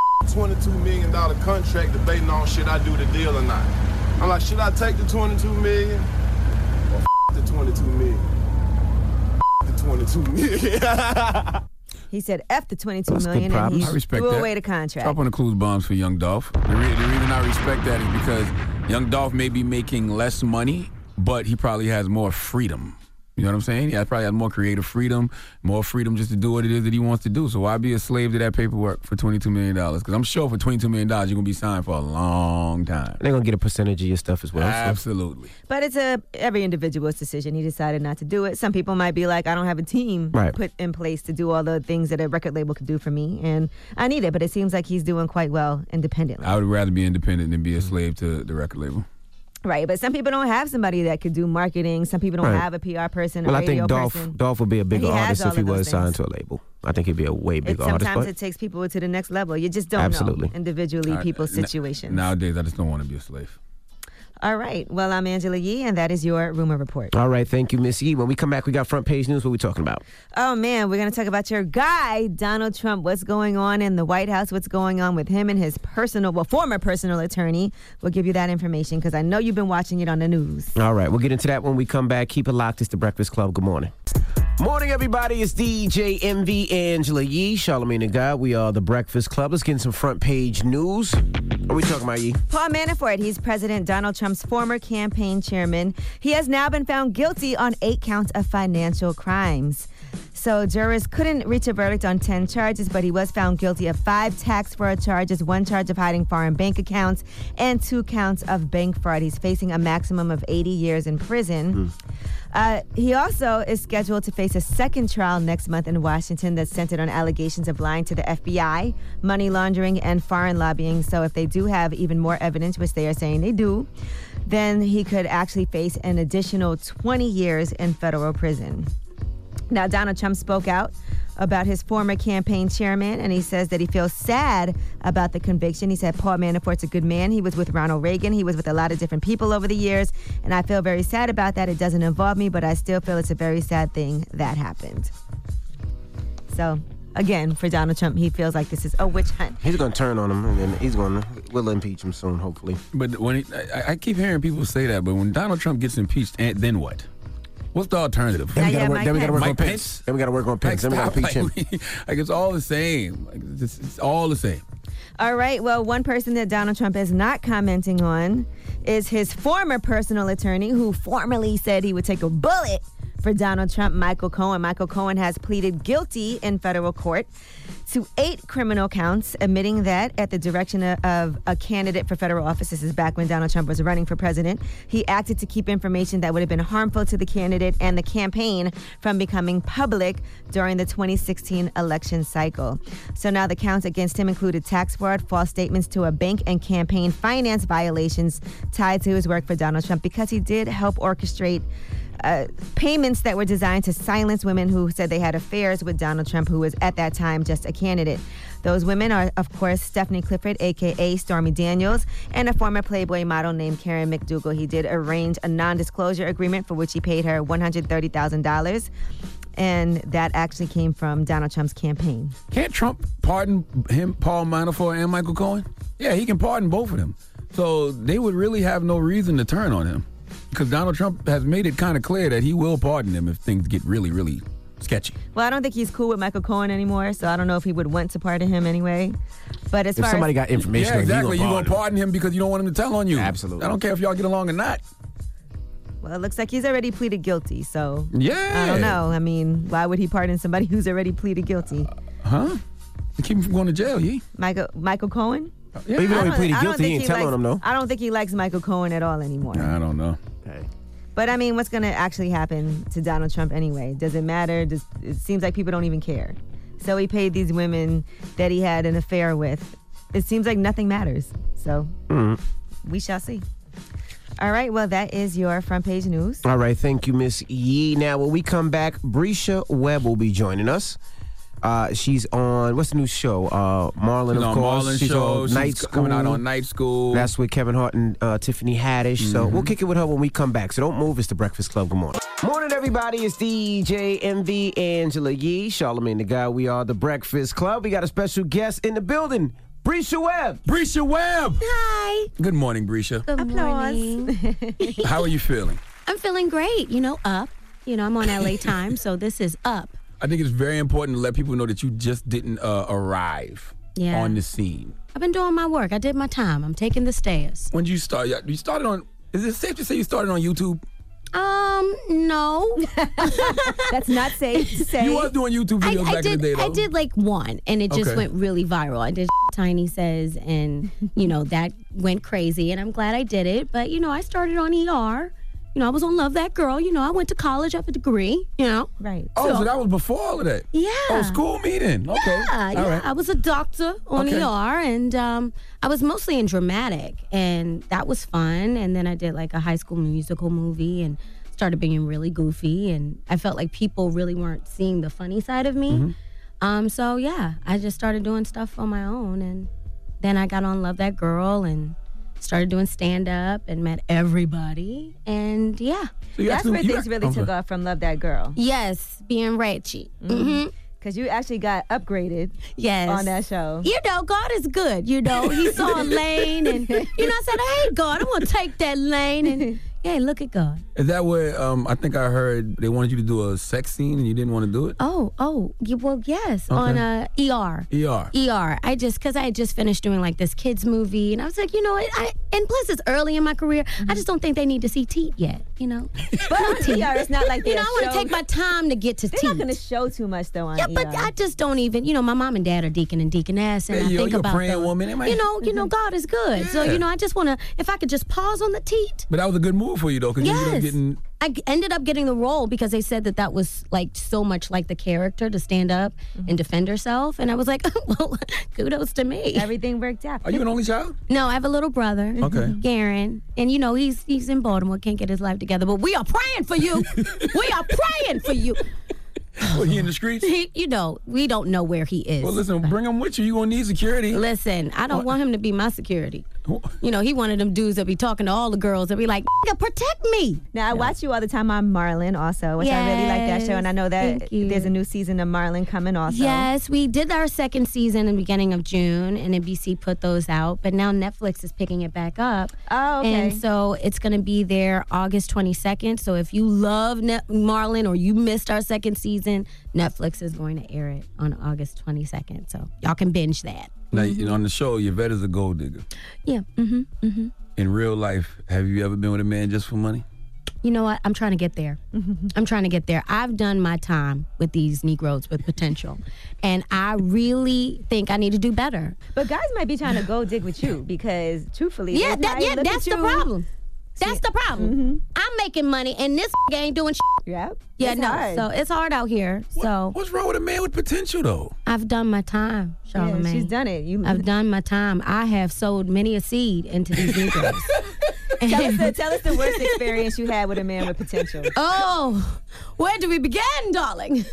[SPEAKER 16] $22 million contract debating on should I do the deal or not. I'm like, should I take the $22 million or the $22 million? The $22 million.
[SPEAKER 1] He said F the $22 million and he threw away the contract.
[SPEAKER 11] Drop on the clues bombs for Young Dolph. The reason I respect that is because Young Dolph may be making less money, but he probably has more freedom. You know what I'm saying? He probably has more creative freedom, more freedom just to do what it is that he wants to do. So why be a slave to that paperwork for $22 million? Because I'm sure for $22 million, you're going to be signed for a long time.
[SPEAKER 2] They're going to get a percentage of your stuff as well.
[SPEAKER 11] Absolutely.
[SPEAKER 1] But it's every individual's decision. He decided not to do it. Some people might be like, I don't have a team put in place to do all the things that a record label could do for me, and I need it. But it seems like he's doing quite well independently.
[SPEAKER 11] I would rather be independent than be a slave to the record label.
[SPEAKER 1] Right, but some people don't have somebody that could do marketing. Some people don't have a PR person,
[SPEAKER 2] well,
[SPEAKER 1] a radio person.
[SPEAKER 2] I think Dolph would be a bigger artist if he was signed to a label. I think he'd be a way bigger artist.
[SPEAKER 1] Sometimes it takes people to the next level. You just don't know individually people's situations.
[SPEAKER 11] Nowadays, I just don't want to be a slave.
[SPEAKER 1] All right. Well, I'm Angela Yee, and that is your Rumor Report.
[SPEAKER 2] All right. Thank you, Miss Yee. When we come back, we got front page news. What are we talking about?
[SPEAKER 1] Oh, man. We're going to talk about your guy, Donald Trump. What's going on in the White House? What's going on with him and his former personal attorney? We'll give you that information because I know you've been watching it on the news.
[SPEAKER 2] All right. We'll get into that when we come back. Keep it locked. It's The Breakfast Club. Good morning. Morning, everybody. It's DJ MV, Angela Yee, Charlamagne the God. We are The Breakfast Club. Let's get in some front page news. What are we talking about, Yee?
[SPEAKER 1] Paul Manafort, he's President Donald Trump's former campaign chairman. He has now been found guilty on 8 counts of financial crimes. So jurors couldn't reach a verdict on 10 charges, but he was found guilty of 5 tax fraud charges, 1 charge of hiding foreign bank accounts, and 2 counts of bank fraud. He's facing a maximum of 80 years in prison. He also is scheduled to face a second trial next month in Washington that's centered on allegations of lying to the FBI, money laundering, and foreign lobbying. So if they do have even more evidence, which they are saying they do, then he could actually face an additional 20 years in federal prison. Now, Donald Trump spoke out about his former campaign chairman, and he says that he feels sad about the conviction. He said, Paul Manafort's a good man. He was with Ronald Reagan. He was with a lot of different people over the years, and I feel very sad about that. It doesn't involve me, but I still feel it's a very sad thing that happened. So, again, for Donald Trump, he feels like this is a witch hunt.
[SPEAKER 2] He's going to turn on him, and then we'll impeach him soon, hopefully.
[SPEAKER 11] But when I keep hearing people say that, but when Donald Trump gets impeached, then what? What's the alternative?
[SPEAKER 2] Then we got to work on Pence. Then we got to work on Pence. Then we got to impeach him.
[SPEAKER 11] Like, it's all the same. Like, it's all the same.
[SPEAKER 1] All right. Well, one person that Donald Trump is not commenting on is his former personal attorney, who formerly said he would take a bullet for Donald Trump, Michael Cohen. Michael Cohen has pleaded guilty in federal court to 8 criminal counts, admitting that at the direction of a candidate for federal office. This is back when Donald Trump was running for president. He acted to keep information that would have been harmful to the candidate and the campaign from becoming public during the 2016 election cycle. So now the counts against him included tax fraud, false statements to a bank, and campaign finance violations tied to his work for Donald Trump, because he did help orchestrate payments that were designed to silence women who said they had affairs with Donald Trump, who was at that time just a candidate. Those women are, of course, Stephanie Clifford, a.k.a. Stormy Daniels, and a former Playboy model named Karen McDougal. He did arrange a non-disclosure agreement for which he paid her $130,000, and that actually came from Donald Trump's campaign.
[SPEAKER 11] Can't Trump pardon him, Paul Manafort, and Michael Cohen? Yeah, he can pardon both of them. So they would really have no reason to turn on him, because Donald Trump has made it kind of clear that he will pardon them if things get really, really sketchy.
[SPEAKER 1] Well, I don't think he's cool with Michael Cohen anymore, so I don't know if he would want to pardon him anyway. But as
[SPEAKER 2] if
[SPEAKER 1] far
[SPEAKER 2] somebody
[SPEAKER 1] as,
[SPEAKER 2] got information,
[SPEAKER 11] yeah, exactly, you're gonna pardon him because you don't want him to tell on you.
[SPEAKER 2] Absolutely.
[SPEAKER 11] I don't care if y'all get along or not.
[SPEAKER 1] Well, it looks like he's already pleaded guilty, so
[SPEAKER 11] yeah,
[SPEAKER 1] I don't know. I mean, why would he pardon somebody who's already pleaded guilty?
[SPEAKER 11] To keep him from going to jail,
[SPEAKER 1] Michael Cohen?
[SPEAKER 2] Yeah. Even though he pleaded guilty, he ain't telling him, though.
[SPEAKER 1] I don't think he likes Michael Cohen at all anymore.
[SPEAKER 11] I don't know.
[SPEAKER 2] Hey.
[SPEAKER 1] But, I mean, what's going to actually happen to Donald Trump anyway? Does it matter? It seems like people don't even care. So he paid these women that he had an affair with. It seems like nothing matters. So we shall see. All right, well, that is your front page news.
[SPEAKER 2] All right, thank you, Miss Yee. Now, when we come back, Brescia Webb will be joining us. She's on, what's the new show? Marlon, of course.
[SPEAKER 11] Marlon
[SPEAKER 2] she's
[SPEAKER 11] show.
[SPEAKER 2] on
[SPEAKER 11] She's
[SPEAKER 2] Night School.
[SPEAKER 11] Coming out on Night School.
[SPEAKER 2] That's with Kevin Hart and Tiffany Haddish. So we'll kick it with her when we come back. So don't move. It's the Breakfast Club. Good morning. Morning, everybody. It's DJ MV, Angela Yee, Charlamagne the Guy. We are the Breakfast Club. We got a special guest in the building, Brescia Webb.
[SPEAKER 11] Brescia Webb.
[SPEAKER 17] Hi.
[SPEAKER 11] Good morning, Brescia.
[SPEAKER 17] Good morning.
[SPEAKER 11] How are you feeling?
[SPEAKER 17] I'm feeling great. Up. I'm on LA time, so this is up.
[SPEAKER 11] I think it's very important to let people know that you just didn't arrive on the scene.
[SPEAKER 17] I've been doing my work. I did my time. I'm taking the stairs.
[SPEAKER 11] When did you start? You started on, is it safe to say you started on YouTube?
[SPEAKER 17] No.
[SPEAKER 1] That's not safe to say.
[SPEAKER 11] You was doing YouTube videos back in the day, though.
[SPEAKER 17] I did like one, and it just went really viral. I did Tiny Says, and, that went crazy, and I'm glad I did it. But, I started on ER. I was on Love That Girl. I went to college, I have a degree,
[SPEAKER 1] Right.
[SPEAKER 11] Oh, so that was before all of that?
[SPEAKER 17] Yeah.
[SPEAKER 11] Oh, school meeting. Okay.
[SPEAKER 17] Yeah.
[SPEAKER 11] All right.
[SPEAKER 17] I was a doctor on ER, and I was mostly in dramatic, and that was fun. And then I did like a High School Musical movie and started being really goofy, and I felt like people really weren't seeing the funny side of me. So, yeah, I just started doing stuff on my own, and then I got on Love That Girl and started doing stand-up and met everybody, and yeah.
[SPEAKER 1] So that's where things really took off from Love That Girl.
[SPEAKER 17] Yes, being ratchet.
[SPEAKER 1] Because you actually got upgraded on that show.
[SPEAKER 17] God is good, He saw a lane, and, I said, hey, God, I'm going to take that lane, and, Yeah, look at God.
[SPEAKER 11] Is that where I think I heard they wanted you to do a sex scene and you didn't want to do it?
[SPEAKER 17] Well, yes,
[SPEAKER 11] Okay.
[SPEAKER 17] on ER.
[SPEAKER 11] ER.
[SPEAKER 17] Because I had just finished doing like this kids movie, and I was like, you know, and plus it's early in my career. I just don't think they need to see teat yet, you know.
[SPEAKER 1] But on ER, it's not like
[SPEAKER 17] I want to take my time to get to teat.
[SPEAKER 1] They're not going to show too much though on ER.
[SPEAKER 17] But I just don't even, my mom and dad are deacon and deaconess, and I think
[SPEAKER 11] you're
[SPEAKER 17] about
[SPEAKER 11] a praying
[SPEAKER 17] those.
[SPEAKER 11] woman.
[SPEAKER 17] God is good. So, I just want to, if I could just pause on the teat.
[SPEAKER 11] But that was a good move for you, though, because you ended up getting...
[SPEAKER 17] I ended up getting the role because they said that was like so much like the character to stand up and defend herself. And I was like, well, kudos to me.
[SPEAKER 1] Everything worked out.
[SPEAKER 11] Are you an only child?
[SPEAKER 17] No, I have a little brother,
[SPEAKER 11] Okay.
[SPEAKER 17] Garen. And, he's in Baltimore, can't get his life together. But we are praying for you. We are praying for you.
[SPEAKER 11] Well, he in the streets?
[SPEAKER 17] We don't know where he is.
[SPEAKER 11] Well, listen, bring him with you. You're going to need security.
[SPEAKER 17] Listen, I don't want him to be my security. He one of them dudes that be talking to all the girls that be like, protect me.
[SPEAKER 1] Now, I watch you all the time on Marlon also, which I really like that show. And I know that there's a new season of Marlon coming also.
[SPEAKER 17] Yes, we did our second season in the beginning of June, and NBC put those out. But now Netflix is picking it back up.
[SPEAKER 1] Oh, okay.
[SPEAKER 17] And so it's going to be there August 22nd. So if you love Marlon or you missed our second season, Netflix is going to air it on August 22nd. So y'all can binge that.
[SPEAKER 11] Now, on the show, Yvette is a gold digger.
[SPEAKER 17] Yeah. In
[SPEAKER 11] real life, have you ever been with a man just for money?
[SPEAKER 17] You know what? I'm trying to get there. I'm trying to get there. I've done my time with these Negroes with potential. And I really think I need to do better.
[SPEAKER 1] But guys might be trying to go dig with you because, truthfully,
[SPEAKER 17] that's the problem. That's the problem. I'm making money, and this ain't doing shit.
[SPEAKER 1] Yep.
[SPEAKER 17] Yeah,
[SPEAKER 1] it's
[SPEAKER 17] no.
[SPEAKER 1] hard.
[SPEAKER 17] So it's hard out here.
[SPEAKER 11] What's wrong with a man with potential, though?
[SPEAKER 17] I've done my time, Charlamagne.
[SPEAKER 1] Yeah, she's done it.
[SPEAKER 17] I've done my time. I have sowed many a seed into these Negroes.
[SPEAKER 1] Tell us the worst experience you had with a man with potential.
[SPEAKER 17] Oh, where do we begin, darling?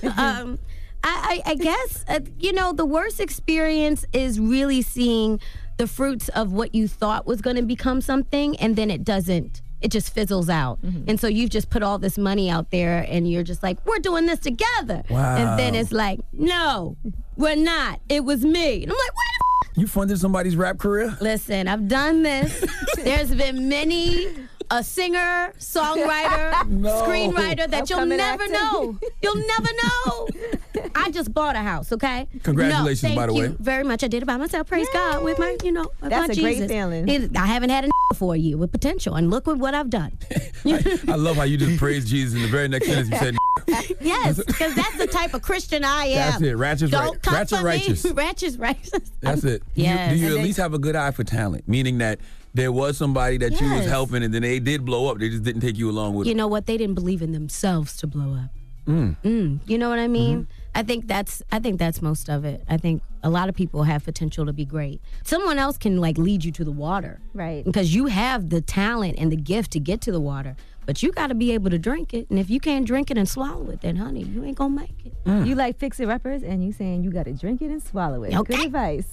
[SPEAKER 17] I guess, the worst experience is really seeing the fruits of what you thought was going to become something, and then it doesn't. It just fizzles out. And so you've just put all this money out there, and you're just like, we're doing this together.
[SPEAKER 11] Wow.
[SPEAKER 17] And then it's like, no, we're not. It was me. And I'm like, what?
[SPEAKER 11] You funded somebody's rap career?
[SPEAKER 17] Listen, I've done this. There's been many a singer, songwriter, screenwriter that you'll never know. You'll never know. I just bought a house, okay?
[SPEAKER 11] Congratulations, by the way.
[SPEAKER 17] Thank you very much. I did it by myself. Praise God with my, with
[SPEAKER 1] That's
[SPEAKER 17] my
[SPEAKER 1] a
[SPEAKER 17] Jesus.
[SPEAKER 1] great feeling.
[SPEAKER 17] I haven't had a for a year with potential, and look at what I've done.
[SPEAKER 11] I love how you just praised Jesus in the very next sentence you said.
[SPEAKER 17] Yes, because that's the type of Christian I am.
[SPEAKER 11] That's it. Ratchet's righteous.
[SPEAKER 17] Ratchet's righteous.
[SPEAKER 11] That's it.
[SPEAKER 17] Yes.
[SPEAKER 11] Do you at least have a good eye for talent? Meaning that there was somebody that you was helping, and then they did blow up. They just didn't take you along with it.
[SPEAKER 17] You know what? They didn't believe in themselves to blow up. You know what I mean? I think that's most of it. I think a lot of people have potential to be great. Someone else can lead you to the water.
[SPEAKER 1] Right.
[SPEAKER 17] Because you have the talent and the gift to get to the water. But you got to be able to drink it. And if you can't drink it and swallow it, then honey, you ain't going to make it.
[SPEAKER 1] You like fixer-uppers, and you saying you got to drink it and swallow it.
[SPEAKER 17] Okay.
[SPEAKER 1] Good advice.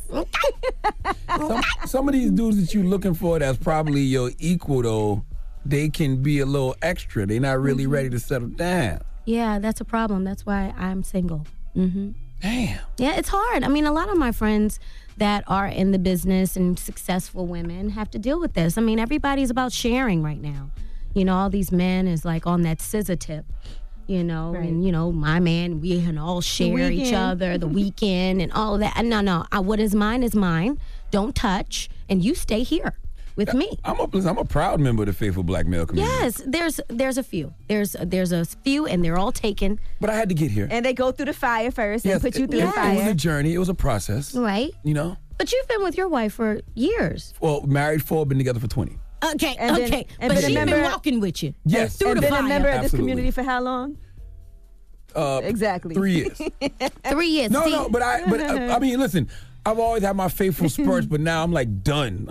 [SPEAKER 11] Some of these dudes that you looking for that's probably your equal, though, they can be a little extra. They're not really ready to settle down.
[SPEAKER 17] Yeah, that's a problem. That's why I'm single.
[SPEAKER 11] Damn.
[SPEAKER 17] Yeah, it's hard. I mean, a lot of my friends that are in the business and successful women have to deal with this. I mean, everybody's about sharing right now. All these men is on that scissor tip, right. And, my man, we can all share each other, the weekend and all of that. No, what is mine. Don't touch, and you stay here with me.
[SPEAKER 11] I'm a proud member of the faithful black male community.
[SPEAKER 17] Yes, there's a few. There's a few, and they're all taken.
[SPEAKER 11] But I had to get here.
[SPEAKER 1] And they go through the fire first and put you through the fire.
[SPEAKER 11] It was a journey. It was a process.
[SPEAKER 17] Right. But you've been with your wife for years.
[SPEAKER 11] Well, married 4, been together for 20.
[SPEAKER 17] Okay.
[SPEAKER 1] And
[SPEAKER 17] but she's been walking with you.
[SPEAKER 11] Yes.
[SPEAKER 17] Through the
[SPEAKER 1] been
[SPEAKER 17] fire.
[SPEAKER 1] a member of this
[SPEAKER 11] Absolutely.
[SPEAKER 1] community for how long? Exactly.
[SPEAKER 11] 3 years.
[SPEAKER 17] 3 years.
[SPEAKER 11] No, but I mean, listen, I've always had my faithful spurts, but now I'm done.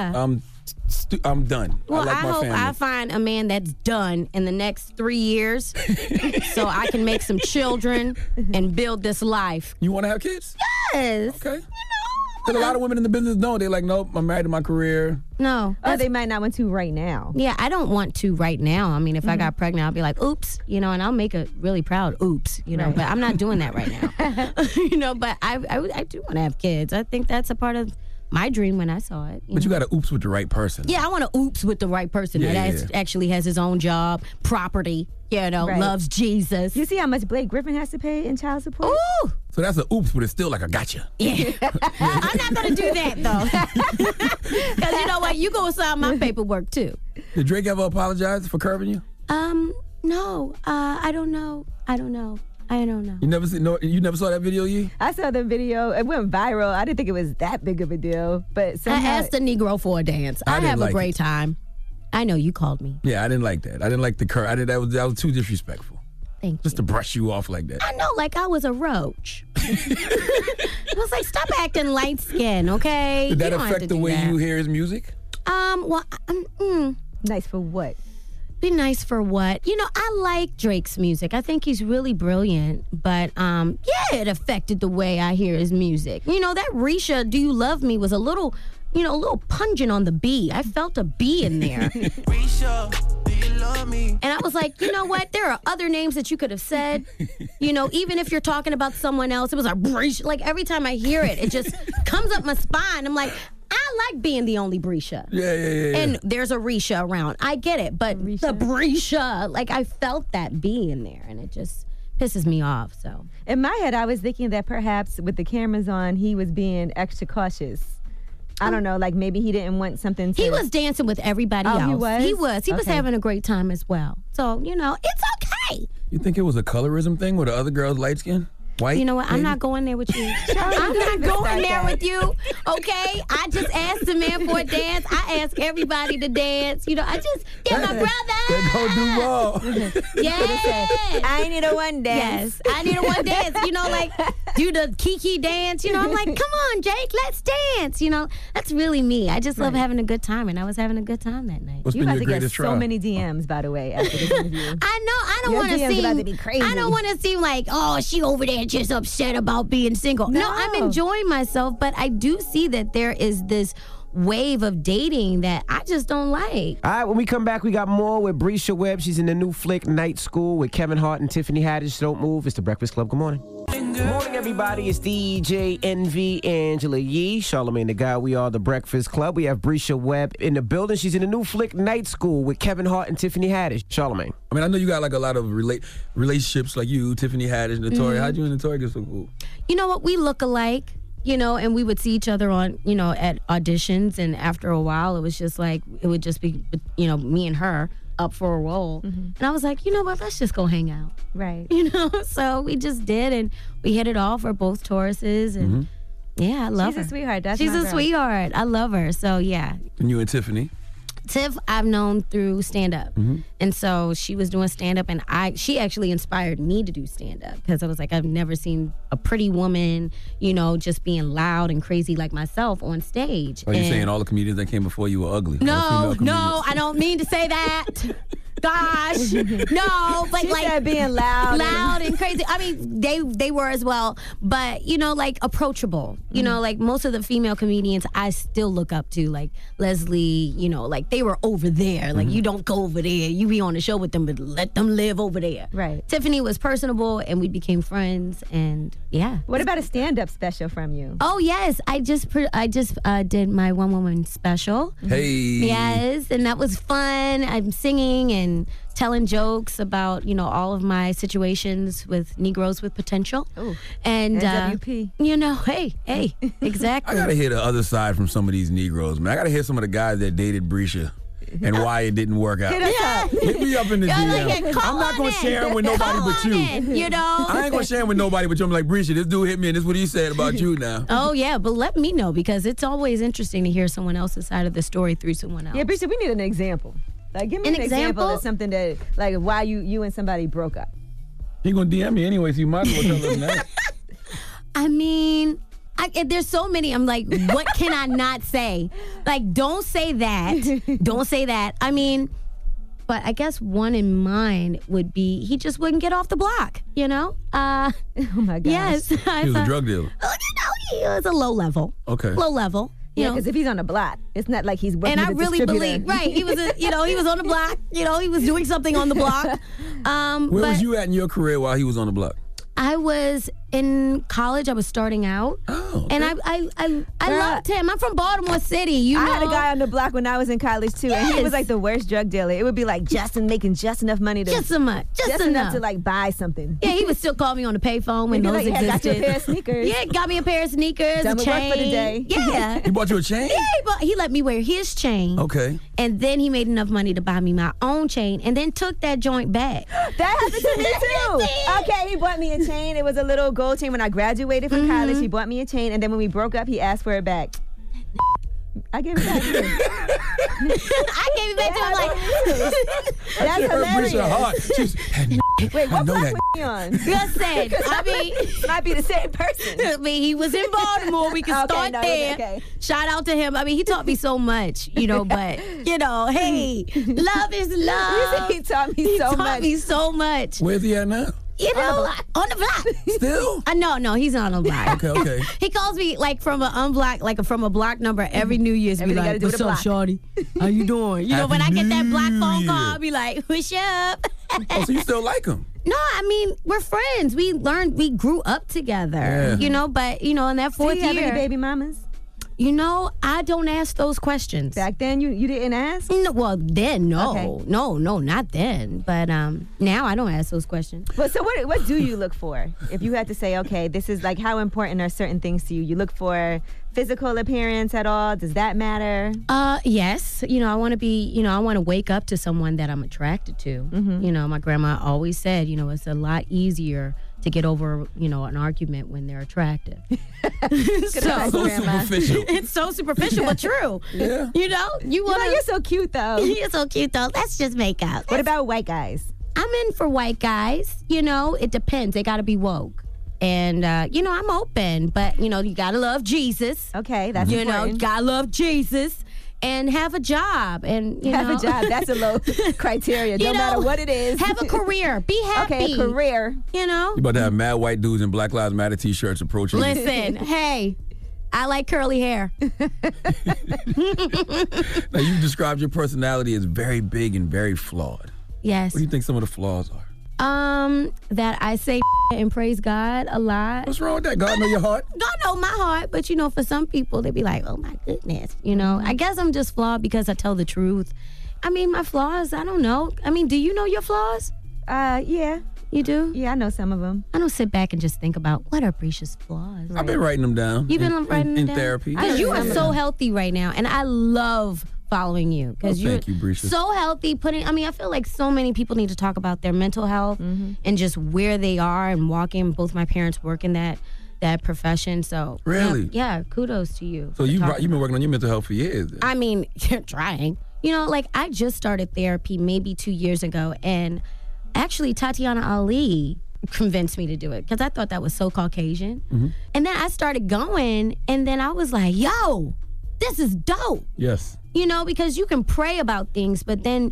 [SPEAKER 11] I'm done.
[SPEAKER 17] Well,
[SPEAKER 11] I like my
[SPEAKER 17] hope
[SPEAKER 11] family.
[SPEAKER 17] I find a man that's done in the next 3 years so I can make some children and build this life.
[SPEAKER 11] You want to have kids?
[SPEAKER 17] Yes.
[SPEAKER 11] Okay. Because a lot of women in the business don't. They're like, nope, I'm married to my career.
[SPEAKER 17] No.
[SPEAKER 1] Or they might not want to right now.
[SPEAKER 17] Yeah, I don't want to right now. I mean, if I got pregnant, I'll be like, oops, and I'll make it really proud, oops,
[SPEAKER 1] Right.
[SPEAKER 17] but I'm not doing that right now. But I do want to have kids. I think that's a part of my dream when I saw it.
[SPEAKER 11] But you got to oops with the right person.
[SPEAKER 17] Yeah, I want to oops with the right person that actually has his own job, property, loves Jesus.
[SPEAKER 1] You see how much Blake Griffin has to pay in child support?
[SPEAKER 17] Ooh!
[SPEAKER 11] So that's an oops, but it's still like a gotcha.
[SPEAKER 17] Yeah. I'm not going to do that, though. Because you know what? You go sign my paperwork, too.
[SPEAKER 11] Did Drake ever apologize for curving you?
[SPEAKER 17] No. I don't know. I don't know.
[SPEAKER 11] You never saw that video, Yee?
[SPEAKER 1] I saw the video. It went viral. I didn't think it was that big of a deal. But
[SPEAKER 17] I asked a Negro for a dance. I have a great time. I know you called me.
[SPEAKER 11] Yeah, I didn't like that. I didn't like the curve. That was too disrespectful.
[SPEAKER 17] Thank you.
[SPEAKER 11] Just to brush you off like that.
[SPEAKER 17] I know, like I was a roach. I was like, stop acting light skinned, okay?
[SPEAKER 11] Did that affect the way you hear his music?
[SPEAKER 1] Nice for what?
[SPEAKER 17] Be nice for what? I like Drake's music. I think he's really brilliant. But, it affected the way I hear his music. That Risha, Do You Love Me was a little pungent on the B. I felt a B in there. Risha, do you love me? And I was like, you know what? There are other names that you could have said. Even if you're talking about someone else, it was like, Risha. Like, every time I hear it, it just comes up my spine. I'm like, I like being the only Brisha.
[SPEAKER 11] Yeah.
[SPEAKER 17] And there's a Risha around. I get it. But the Brisha, like I felt that B in there and it just pisses me off. So
[SPEAKER 1] in my head, I was thinking that perhaps with the cameras on, he was being extra cautious. I don't know, like maybe he didn't want something to...
[SPEAKER 17] He was dancing with everybody else.
[SPEAKER 1] He was?
[SPEAKER 17] He was having a great time as well. So, it's okay.
[SPEAKER 11] You think it was a colorism thing where the other girl's light skin? White?
[SPEAKER 17] You know what? I'm not going there with you. I'm not going there with you, okay? I just asked the man for a dance. I ask everybody to dance. I just get my brother.
[SPEAKER 11] They go do ball.
[SPEAKER 17] Yes.
[SPEAKER 1] I need a one dance.
[SPEAKER 17] Yes, I need a one dance. Like do the Kiki dance. I'm like, come on, Jake, let's dance. That's really me. I just love having a good time, and I was having a good time that night.
[SPEAKER 11] What's
[SPEAKER 1] you
[SPEAKER 11] been
[SPEAKER 1] about
[SPEAKER 11] your
[SPEAKER 1] to get
[SPEAKER 11] greatest
[SPEAKER 1] so
[SPEAKER 11] trial?
[SPEAKER 1] many DMs, by the way, after this interview.
[SPEAKER 17] I know. I don't want to
[SPEAKER 1] DMs
[SPEAKER 17] seem.
[SPEAKER 1] about to be crazy.
[SPEAKER 17] I don't want to seem like, oh, she over there just upset about being single. No, I'm enjoying myself, but I do see that there is this wave of dating that I just don't like.
[SPEAKER 2] All right, when we come back, we got more with Brisha Webb. She's in the new flick Night School with Kevin Hart and Tiffany Haddish. Don't move. It's the Breakfast Club. Good morning. Good morning, everybody. It's DJ NV, Angela Yee, Charlamagne the Guy. We are the Breakfast Club. We have Brisha Webb in the building. She's in the new flick Night School with Kevin Hart and Tiffany Haddish. Charlamagne.
[SPEAKER 11] I mean, I know you got like a lot of relationships like you, Tiffany Haddish, Notori. How'd you and Notori get so cool?
[SPEAKER 17] You know what? We look alike. And we would see each other on, at auditions. And after a while, it was just like, it would just be, me and her up for a role. And I was like, you know what, let's just go hang out.
[SPEAKER 1] Right.
[SPEAKER 17] So we just did. And we hit it off. We're both Tauruses. And yeah, I love her.
[SPEAKER 1] She's a sweetheart.
[SPEAKER 17] She's a sweetheart. I love her. So yeah.
[SPEAKER 11] And you and Tiffany?
[SPEAKER 17] Tiff, I've known through stand-up. And so she was doing stand-up, and she actually inspired me to do stand-up because I was like, I've never seen a pretty woman, just being loud and crazy like myself on stage.
[SPEAKER 11] Are you saying all the comedians that came before you were ugly?
[SPEAKER 17] No, I don't mean to say that. Gosh, no, but
[SPEAKER 1] she
[SPEAKER 17] like
[SPEAKER 1] said being loud
[SPEAKER 17] and crazy. I mean, they were as well, but like approachable. Like most of the female comedians, I still look up to, like Leslie. Like they were over there. Like you don't go over there. You be on the show with them, but let them live over there.
[SPEAKER 1] Right.
[SPEAKER 17] Tiffany was personable, and we became friends. And yeah.
[SPEAKER 1] What about a stand-up special from you?
[SPEAKER 17] Oh yes, I just did my one-woman special.
[SPEAKER 11] Hey.
[SPEAKER 17] Yes, and that was fun. I'm singing and telling jokes about, all of my situations with Negroes with potential.
[SPEAKER 1] Ooh.
[SPEAKER 17] And
[SPEAKER 1] NWP.
[SPEAKER 17] Hey, exactly.
[SPEAKER 11] I gotta hear the other side from some of these Negroes, man. I gotta hear some of the guys that dated Brisha and why it didn't work out. Hit me up in the DM. I'm not gonna share them with nobody but you. I ain't gonna share them with nobody but you. I'm like, Brisha, this dude hit me and this is what he said about you now.
[SPEAKER 17] Oh yeah, but let me know because it's always interesting to hear someone else's side of the story through someone else.
[SPEAKER 1] Yeah, Brisha, we need an example. Like, give me an example of something that, like, why you and somebody broke up.
[SPEAKER 11] He gonna DM me anyway, so you might as well tell us that.
[SPEAKER 17] I mean, there's so many. I'm like, what can I not say? Like, don't say that. Don't say that. I mean, but I guess one in mind would be he just wouldn't get off the block,
[SPEAKER 1] Oh, my gosh.
[SPEAKER 17] Yes.
[SPEAKER 11] He was a drug dealer.
[SPEAKER 17] He was a low level.
[SPEAKER 11] Okay.
[SPEAKER 17] Low level.
[SPEAKER 1] Yeah, because if he's on the block, it's not like he's working.
[SPEAKER 17] And I really believe, right? He was, he was on the block. He was doing something on the block.
[SPEAKER 11] Where was you at in your career while he was on the block?
[SPEAKER 17] I was in college. I was starting out.
[SPEAKER 11] Oh.
[SPEAKER 17] And I loved him. I'm from Baltimore City. You know?
[SPEAKER 1] I had a guy on the block when I was in college too, and he was like the worst drug dealer. It would be like Justin making just enough money to
[SPEAKER 17] just enough
[SPEAKER 1] to like buy something.
[SPEAKER 17] Yeah, he would still call me on the payphone when those
[SPEAKER 1] like,
[SPEAKER 17] existed.
[SPEAKER 1] Got you a pair of sneakers.
[SPEAKER 17] Yeah, got me a pair of sneakers,
[SPEAKER 1] Done
[SPEAKER 17] a chain.
[SPEAKER 1] work for the day.
[SPEAKER 17] Yeah.
[SPEAKER 11] He bought you a chain?
[SPEAKER 17] Yeah, he let me wear his chain.
[SPEAKER 11] Okay.
[SPEAKER 17] And then he made enough money to buy me my own chain, and then took that joint back.
[SPEAKER 1] That happened to me too. Okay, he bought me a chain. It was a little gold chain when I graduated from college. He bought me a chain, and then when we broke up, he asked for it back. I gave it back to him.
[SPEAKER 17] I gave it back to him like,
[SPEAKER 1] that's hilarious. Wait, what block was he on?
[SPEAKER 17] Listen, I mean,
[SPEAKER 1] might be the same person.
[SPEAKER 17] I mean, he was in Baltimore. We can start there.
[SPEAKER 1] Okay.
[SPEAKER 17] Shout out to him. I mean, he taught me so much, but hey, love is love.
[SPEAKER 1] He taught me so much.
[SPEAKER 17] He taught me so much.
[SPEAKER 11] Where's he at now?
[SPEAKER 17] On the block.
[SPEAKER 11] Still?
[SPEAKER 17] No, he's not on the block.
[SPEAKER 11] Okay.
[SPEAKER 17] He calls me like from a unblock, like from a block number every New Year's. Be like, "What's up, shorty? How you doing?" When I get that black phone call, I'll be like, "What's up?"
[SPEAKER 11] Oh, so you still like him?
[SPEAKER 17] No, I mean, we're friends. We grew up together.
[SPEAKER 11] Yeah.
[SPEAKER 17] But in that fourth
[SPEAKER 1] Do you have
[SPEAKER 17] year,
[SPEAKER 1] any baby mamas?
[SPEAKER 17] I don't ask those questions.
[SPEAKER 1] Back then, you didn't ask?
[SPEAKER 17] No, well, then, no.
[SPEAKER 1] Okay.
[SPEAKER 17] No, not then. But now I don't ask those questions.
[SPEAKER 1] Well, so what do you look for? If you had to say, okay, this is like, how important are certain things to you? You look for physical appearance at all? Does that matter?
[SPEAKER 17] Yes. I want to I want to wake up to someone that I'm attracted to.
[SPEAKER 1] Mm-hmm.
[SPEAKER 17] My grandma always said, it's a lot easier to get over, an argument when they're attractive.
[SPEAKER 11] So superficial.
[SPEAKER 17] It's so superficial, but true.
[SPEAKER 11] Yeah.
[SPEAKER 1] You're so cute, though.
[SPEAKER 17] You're so cute, though. Let's just make out.
[SPEAKER 1] What about white guys?
[SPEAKER 17] I'm in for white guys. It depends. They got to be woke. And, I'm open, but, you got to love Jesus.
[SPEAKER 1] Okay, that's important.
[SPEAKER 17] Got to love Jesus. And have a job, and
[SPEAKER 1] have a job. That's a low criteria. No matter what it is.
[SPEAKER 17] Have a career. Be happy.
[SPEAKER 1] Okay, a career.
[SPEAKER 11] You about to have mad white dudes in Black Lives Matter t-shirts approaching you.
[SPEAKER 17] Listen, hey, I like curly hair.
[SPEAKER 11] Now, you described your personality as very big and very flawed.
[SPEAKER 17] Yes.
[SPEAKER 11] What do you think some of the flaws are?
[SPEAKER 17] That I say and praise God a lot.
[SPEAKER 11] What's wrong with that? God know your heart?
[SPEAKER 17] God know my heart, but for some people they be like, oh my goodness, I guess I'm just flawed because I tell the truth. I mean, my flaws, I don't know. I mean, do you know your flaws?
[SPEAKER 1] Yeah.
[SPEAKER 17] You do?
[SPEAKER 1] Yeah, I know some of them.
[SPEAKER 17] I don't sit back and just think about what are Precious flaws.
[SPEAKER 11] I've been writing them down.
[SPEAKER 17] You've been writing them
[SPEAKER 11] in
[SPEAKER 17] down?
[SPEAKER 11] therapy.
[SPEAKER 17] Because you are so healthy right now, and I love following you because you're so healthy. I feel like so many people need to talk about their mental health and just where they are and walking. Both my parents work in that profession, so
[SPEAKER 11] really,
[SPEAKER 17] yeah, kudos to you.
[SPEAKER 11] So you've been working on your mental health for years.
[SPEAKER 17] I mean, you're trying. I just started therapy maybe 2 years ago, and actually Tatiana Ali convinced me to do it because I thought that was so Caucasian. And then I started going, and then I was like, yo, this is dope.
[SPEAKER 11] Yes.
[SPEAKER 17] Because you can pray about things, but then,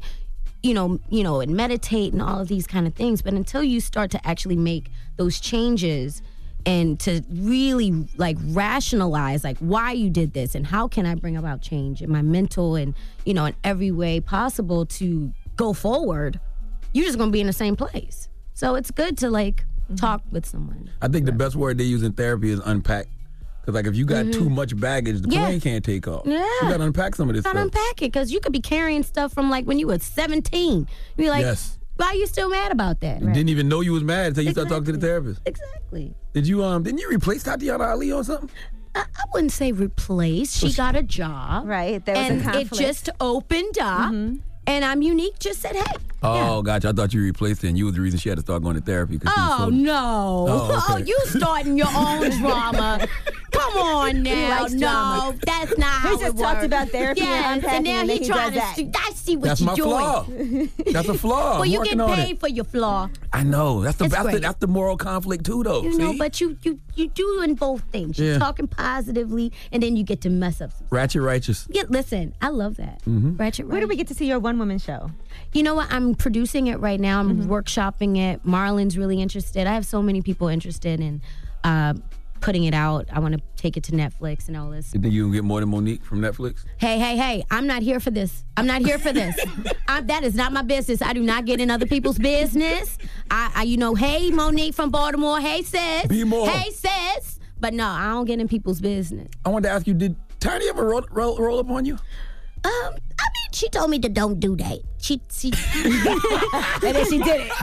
[SPEAKER 17] and meditate and all of these kind of things. But until you start to actually make those changes and to really rationalize why you did this and how can I bring about change in my mental and, in every way possible to go forward, you're just going to be in the same place. So it's good to talk with someone.
[SPEAKER 11] I think the best word they use in therapy is unpack. Because if you got too much baggage, the plane can't take off.
[SPEAKER 17] Yeah.
[SPEAKER 11] You got to unpack some of this stuff.
[SPEAKER 17] Unpack it, because you could be carrying stuff from when you were 17. You're like, why are you still mad about that?
[SPEAKER 11] You didn't even know you was mad until you started talking to the therapist.
[SPEAKER 17] Exactly.
[SPEAKER 11] Didn't you replace Tatiana Ali on something?
[SPEAKER 17] I wouldn't say replace. She got a job.
[SPEAKER 1] Right. There was a conflict.
[SPEAKER 17] It just opened up. And I'm unique. Just said, hey.
[SPEAKER 11] Oh, gotcha. I thought you replaced her and you was the reason she had to start going to therapy.
[SPEAKER 17] Oh, no.
[SPEAKER 11] Oh, okay.
[SPEAKER 17] You starting your own drama. Come on now. No, that's not how it works.
[SPEAKER 1] He just talked about therapy and unpacking,
[SPEAKER 17] and now he trying to I see what you're doing.
[SPEAKER 11] That's my flaw. That's a flaw.
[SPEAKER 17] Well, you get paid for your flaw.
[SPEAKER 11] I know. That's the moral conflict too, though.
[SPEAKER 17] You know, but you doing both things. You're talking positively, and then you get to mess up some
[SPEAKER 11] Ratchet righteous.
[SPEAKER 17] Yeah, listen, I love that. Ratchet righteous.
[SPEAKER 1] Where do we get to see your one-woman show?
[SPEAKER 17] You know what? I'm producing it right now. I'm workshopping it. Marlon's really interested. I have so many people interested in putting it out. I want to take it to Netflix and all this.
[SPEAKER 11] You think you can get more than Monique from Netflix?
[SPEAKER 17] Hey, I'm not here for this. That is not my business. I do not get in other people's business. Hey, Monique from Baltimore. Hey, sis.
[SPEAKER 11] Be more.
[SPEAKER 17] Hey, sis. But no, I don't get in people's business.
[SPEAKER 11] I wanted to ask you, did Tiny ever roll up on you?
[SPEAKER 17] I mean, she told me to don't do that. She
[SPEAKER 1] and then she did it.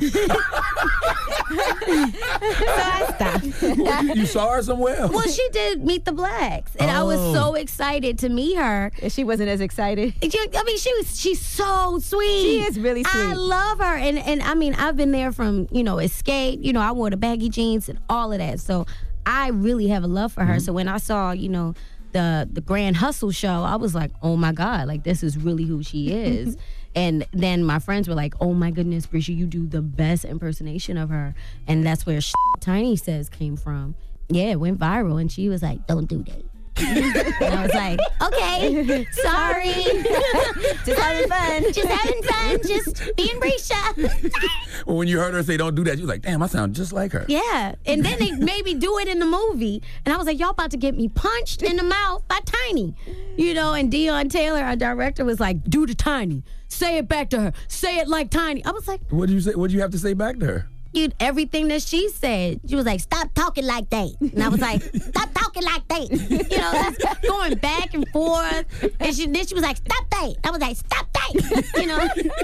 [SPEAKER 1] So I stopped.
[SPEAKER 11] Well, you saw her somewhere?
[SPEAKER 17] Well, she did Meet the Blacks, and I was so excited to meet her.
[SPEAKER 1] And she wasn't as excited.
[SPEAKER 17] I mean, she's so sweet.
[SPEAKER 1] She is really sweet.
[SPEAKER 17] I love her, and I mean, I've been there from Escape. I wore the baggy jeans and all of that, so I really have a love for her. So when I saw the Grand Hustle show, I was like, oh my God, like this is really who she is. And then my friends were like, oh my goodness, Brescia, you do the best impersonation of her. And that's where Tiny Says came from. Yeah, it went viral, and she was like, don't do that. And I was like, okay, sorry.
[SPEAKER 1] Just having fun.
[SPEAKER 17] Just being Brescia.
[SPEAKER 11] Well, when you heard her say don't do that, you was like, damn, I sound just like her.
[SPEAKER 17] Yeah, and then they made me do it in the movie. And I was like, y'all about to get me punched in the mouth by Tiny. And Deion Taylor, our director, was like, do the Tiny. Say it back to her. Say it like Tiny. I was like,
[SPEAKER 11] what did you say? What did you have to say back to her?
[SPEAKER 17] Everything that she said. She was like, stop talking like that. And I was like, stop talking like that. Just going back and forth. And then she was like, stop that. I was like, stop that.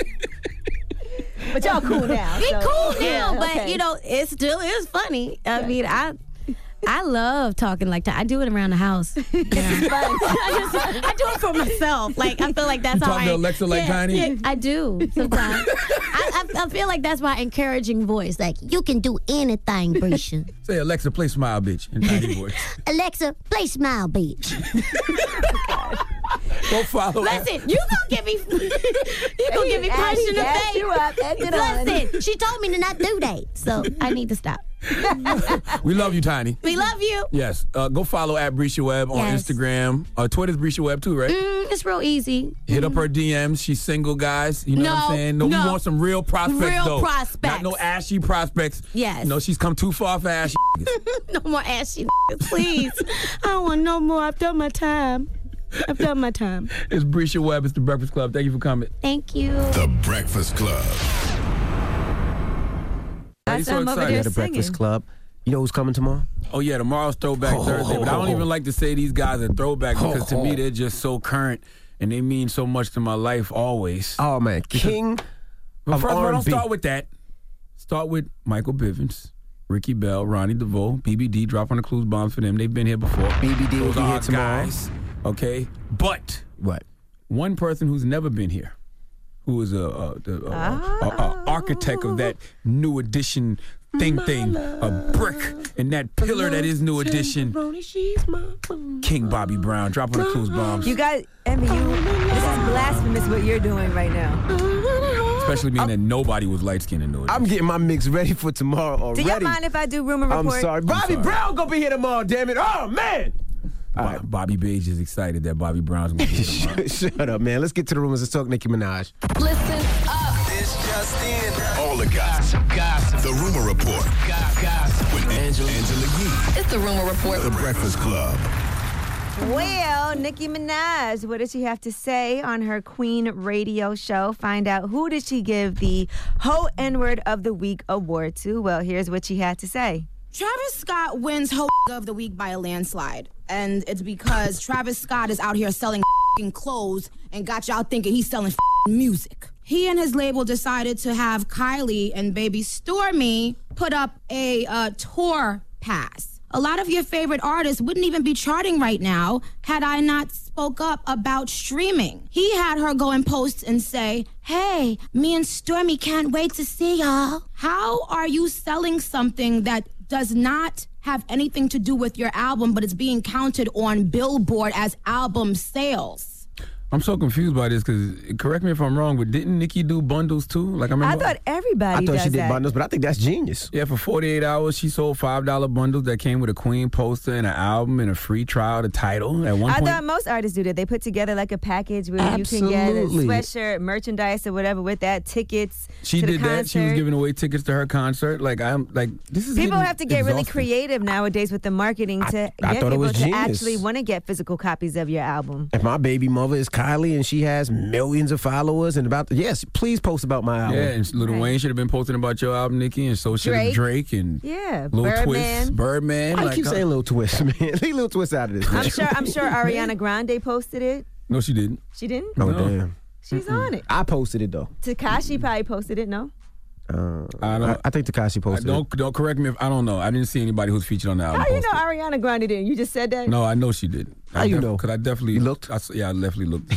[SPEAKER 1] But y'all cool now.
[SPEAKER 17] We cool now,
[SPEAKER 1] yeah,
[SPEAKER 17] but
[SPEAKER 1] okay.
[SPEAKER 17] it still is funny. I mean, I love talking like that. I do it around the house. I do it for myself. Like, I feel like that's how
[SPEAKER 11] talk to Alexa like Tiny?
[SPEAKER 17] Yeah, I do sometimes. I feel like that's my encouraging voice. Like, you can do anything, Brescia.
[SPEAKER 11] Say, Alexa, play Smile, bitch, in Tiny voice.
[SPEAKER 17] Alexa, play Smile, bitch.
[SPEAKER 11] Go follow.
[SPEAKER 17] Listen, you gonna get me punched in the face.
[SPEAKER 1] You up.
[SPEAKER 17] Listen, she told me to not do that, so I need to stop.
[SPEAKER 11] We love you, Tiny.
[SPEAKER 17] We love you.
[SPEAKER 11] Yes. Go follow at Brescia Webb on Instagram. Twitter's Brescia Webb too, right?
[SPEAKER 17] It's real easy.
[SPEAKER 11] Hit up her DMs. She's single, guys. You know what I'm saying? No, we want some real prospects, though. Not no ashy prospects.
[SPEAKER 17] Yes.
[SPEAKER 11] She's come too far for ashy.
[SPEAKER 17] No more ashy, please. I don't want no more. I've done my time.
[SPEAKER 11] It's Brescia Webb. It's The Breakfast Club. Thank you for coming.
[SPEAKER 17] Thank you.
[SPEAKER 3] The Breakfast Club.
[SPEAKER 1] I saw him over there
[SPEAKER 2] The
[SPEAKER 1] singing.
[SPEAKER 2] Breakfast Club. You know who's coming tomorrow?
[SPEAKER 11] Oh, yeah. Tomorrow's Throwback Thursday. But I don't even like to say these guys are throwback because to me, they're just so current and they mean so much to my life always.
[SPEAKER 2] Oh, man. King of
[SPEAKER 11] first of all,
[SPEAKER 2] R&B.
[SPEAKER 11] don't start with that. Start with Michael Bivins, Ricky Bell, Ronnie DeVoe, BBD, drop on the clues bombs for them. They've been here before.
[SPEAKER 2] BBD will
[SPEAKER 11] Those
[SPEAKER 2] be
[SPEAKER 11] are
[SPEAKER 2] here
[SPEAKER 11] our
[SPEAKER 2] tomorrow.
[SPEAKER 11] guys, okay? But
[SPEAKER 2] what?
[SPEAKER 11] One person who's never been here, who is a architect of that new edition thing, a brick, and that pillar that is new edition, King Bobby Brown. Drop on the clues bombs.
[SPEAKER 1] You guys, Emmy, this is blasphemous what you're doing right now.
[SPEAKER 11] Especially being that nobody was light-skinned in new edition.
[SPEAKER 2] I'm getting my mix ready for tomorrow already.
[SPEAKER 1] Do you mind if I do rumor report?
[SPEAKER 2] I'm sorry. Bobby Brown gonna be here tomorrow, damn it. Oh, man.
[SPEAKER 11] Bobby Beige is excited that Bobby Brown's going to be here tomorrow.
[SPEAKER 2] Shut up, man. Let's get to the rumors. Let's talk Nicki Minaj.
[SPEAKER 9] Listen up. It's just in.
[SPEAKER 3] All the gossip. The Rumor Report. Gossip. With Angela Yee.
[SPEAKER 9] It's the Rumor Report.
[SPEAKER 3] The Breakfast Club.
[SPEAKER 1] Well, Nicki Minaj, what did she have to say on her Queen radio show? Find out who did she give the Ho N-Word of the Week award to? Well, here's what she had to say.
[SPEAKER 18] Travis Scott wins Ho of the Week by a landslide. And it's because Travis Scott is out here selling clothes and got y'all thinking he's selling music. He and his label decided to have Kylie and baby Stormy put up a tour pass. A lot of your favorite artists wouldn't even be charting right now had I not spoke up about streaming. He had her go and post and say, hey, me and Stormy can't wait to see y'all. How are you selling something that does not have anything to do with your album, but it's being counted on Billboard as album sales?
[SPEAKER 11] I'm so confused by this because, correct me if I'm wrong, but didn't Nicki do bundles too? Like I remember.
[SPEAKER 1] I thought everybody does
[SPEAKER 2] she did
[SPEAKER 1] that.
[SPEAKER 2] bundles, but I think that's genius.
[SPEAKER 11] Yeah, for 48 hours, she sold $5 bundles that came with a Queen poster and an album and a free trial to Tidal. At one
[SPEAKER 1] I
[SPEAKER 11] point,
[SPEAKER 1] thought most artists do that. They put together like a package where you can get a sweatshirt, merchandise, or whatever with that, tickets.
[SPEAKER 11] She
[SPEAKER 1] to
[SPEAKER 11] did
[SPEAKER 1] the
[SPEAKER 11] that.
[SPEAKER 1] concert.
[SPEAKER 11] She was giving away tickets to her concert. This is
[SPEAKER 1] People
[SPEAKER 11] getting
[SPEAKER 1] have to get really
[SPEAKER 11] exhausting.
[SPEAKER 1] creative nowadays with the marketing to
[SPEAKER 2] I
[SPEAKER 1] get
[SPEAKER 2] thought it
[SPEAKER 1] people
[SPEAKER 2] was
[SPEAKER 1] to
[SPEAKER 2] genius.
[SPEAKER 1] actually want to get physical copies of your album.
[SPEAKER 2] If my baby mother is Kylie and she has millions of followers and yes, please post about my album.
[SPEAKER 11] Yeah, and Lil Wayne should have been posting about your album, Nicki, and so should have Drake and Lil Twist, Birdman.
[SPEAKER 2] I keep saying Lil Twist, man. Leave Lil Twist out of this.
[SPEAKER 1] I'm sure Ariana Grande posted it.
[SPEAKER 11] No, she didn't.
[SPEAKER 1] She didn't?
[SPEAKER 2] Oh, damn.
[SPEAKER 1] She's on it.
[SPEAKER 2] I posted it, though.
[SPEAKER 1] Tekashi probably posted it, no?
[SPEAKER 11] I
[SPEAKER 2] think Tekashi posted it.
[SPEAKER 11] Don't correct me if I don't know. I didn't see anybody who's featured on the album.
[SPEAKER 1] How you know Ariana Grande didn't? You just said that?
[SPEAKER 11] No, I know she did.
[SPEAKER 2] How you know?
[SPEAKER 11] Because I definitely
[SPEAKER 2] looked.
[SPEAKER 11] I definitely looked.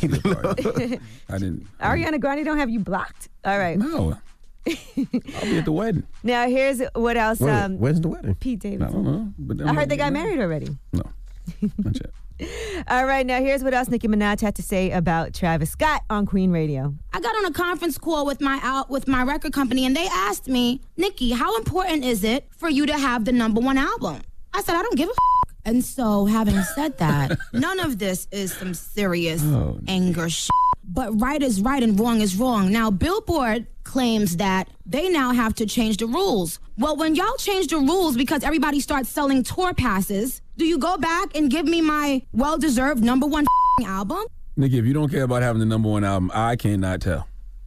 [SPEAKER 11] I didn't.
[SPEAKER 1] Ariana Grande don't have you blocked. All right.
[SPEAKER 11] No. I'll be at the wedding.
[SPEAKER 1] Now here's what else.
[SPEAKER 2] When's the wedding?
[SPEAKER 1] Pete Davidson.
[SPEAKER 11] I don't know. But
[SPEAKER 1] I heard they got married already.
[SPEAKER 11] No. Not yet.
[SPEAKER 1] All right, now here's what else Nicki Minaj had to say about Travis Scott on Queen Radio.
[SPEAKER 18] I got on a conference call with my record company, and they asked me, Nicki, how important is it for you to have the #1 album? I said, I don't give a f***. And so, having said that, none of this is some serious anger shit. But right is right and wrong is wrong. Now, Billboard claims that they now have to change the rules. Well, when y'all change the rules because everybody starts selling tour passes, do you go back and give me my well-deserved #1 album?
[SPEAKER 11] Nicki, if you don't care about having the #1 album, I cannot tell.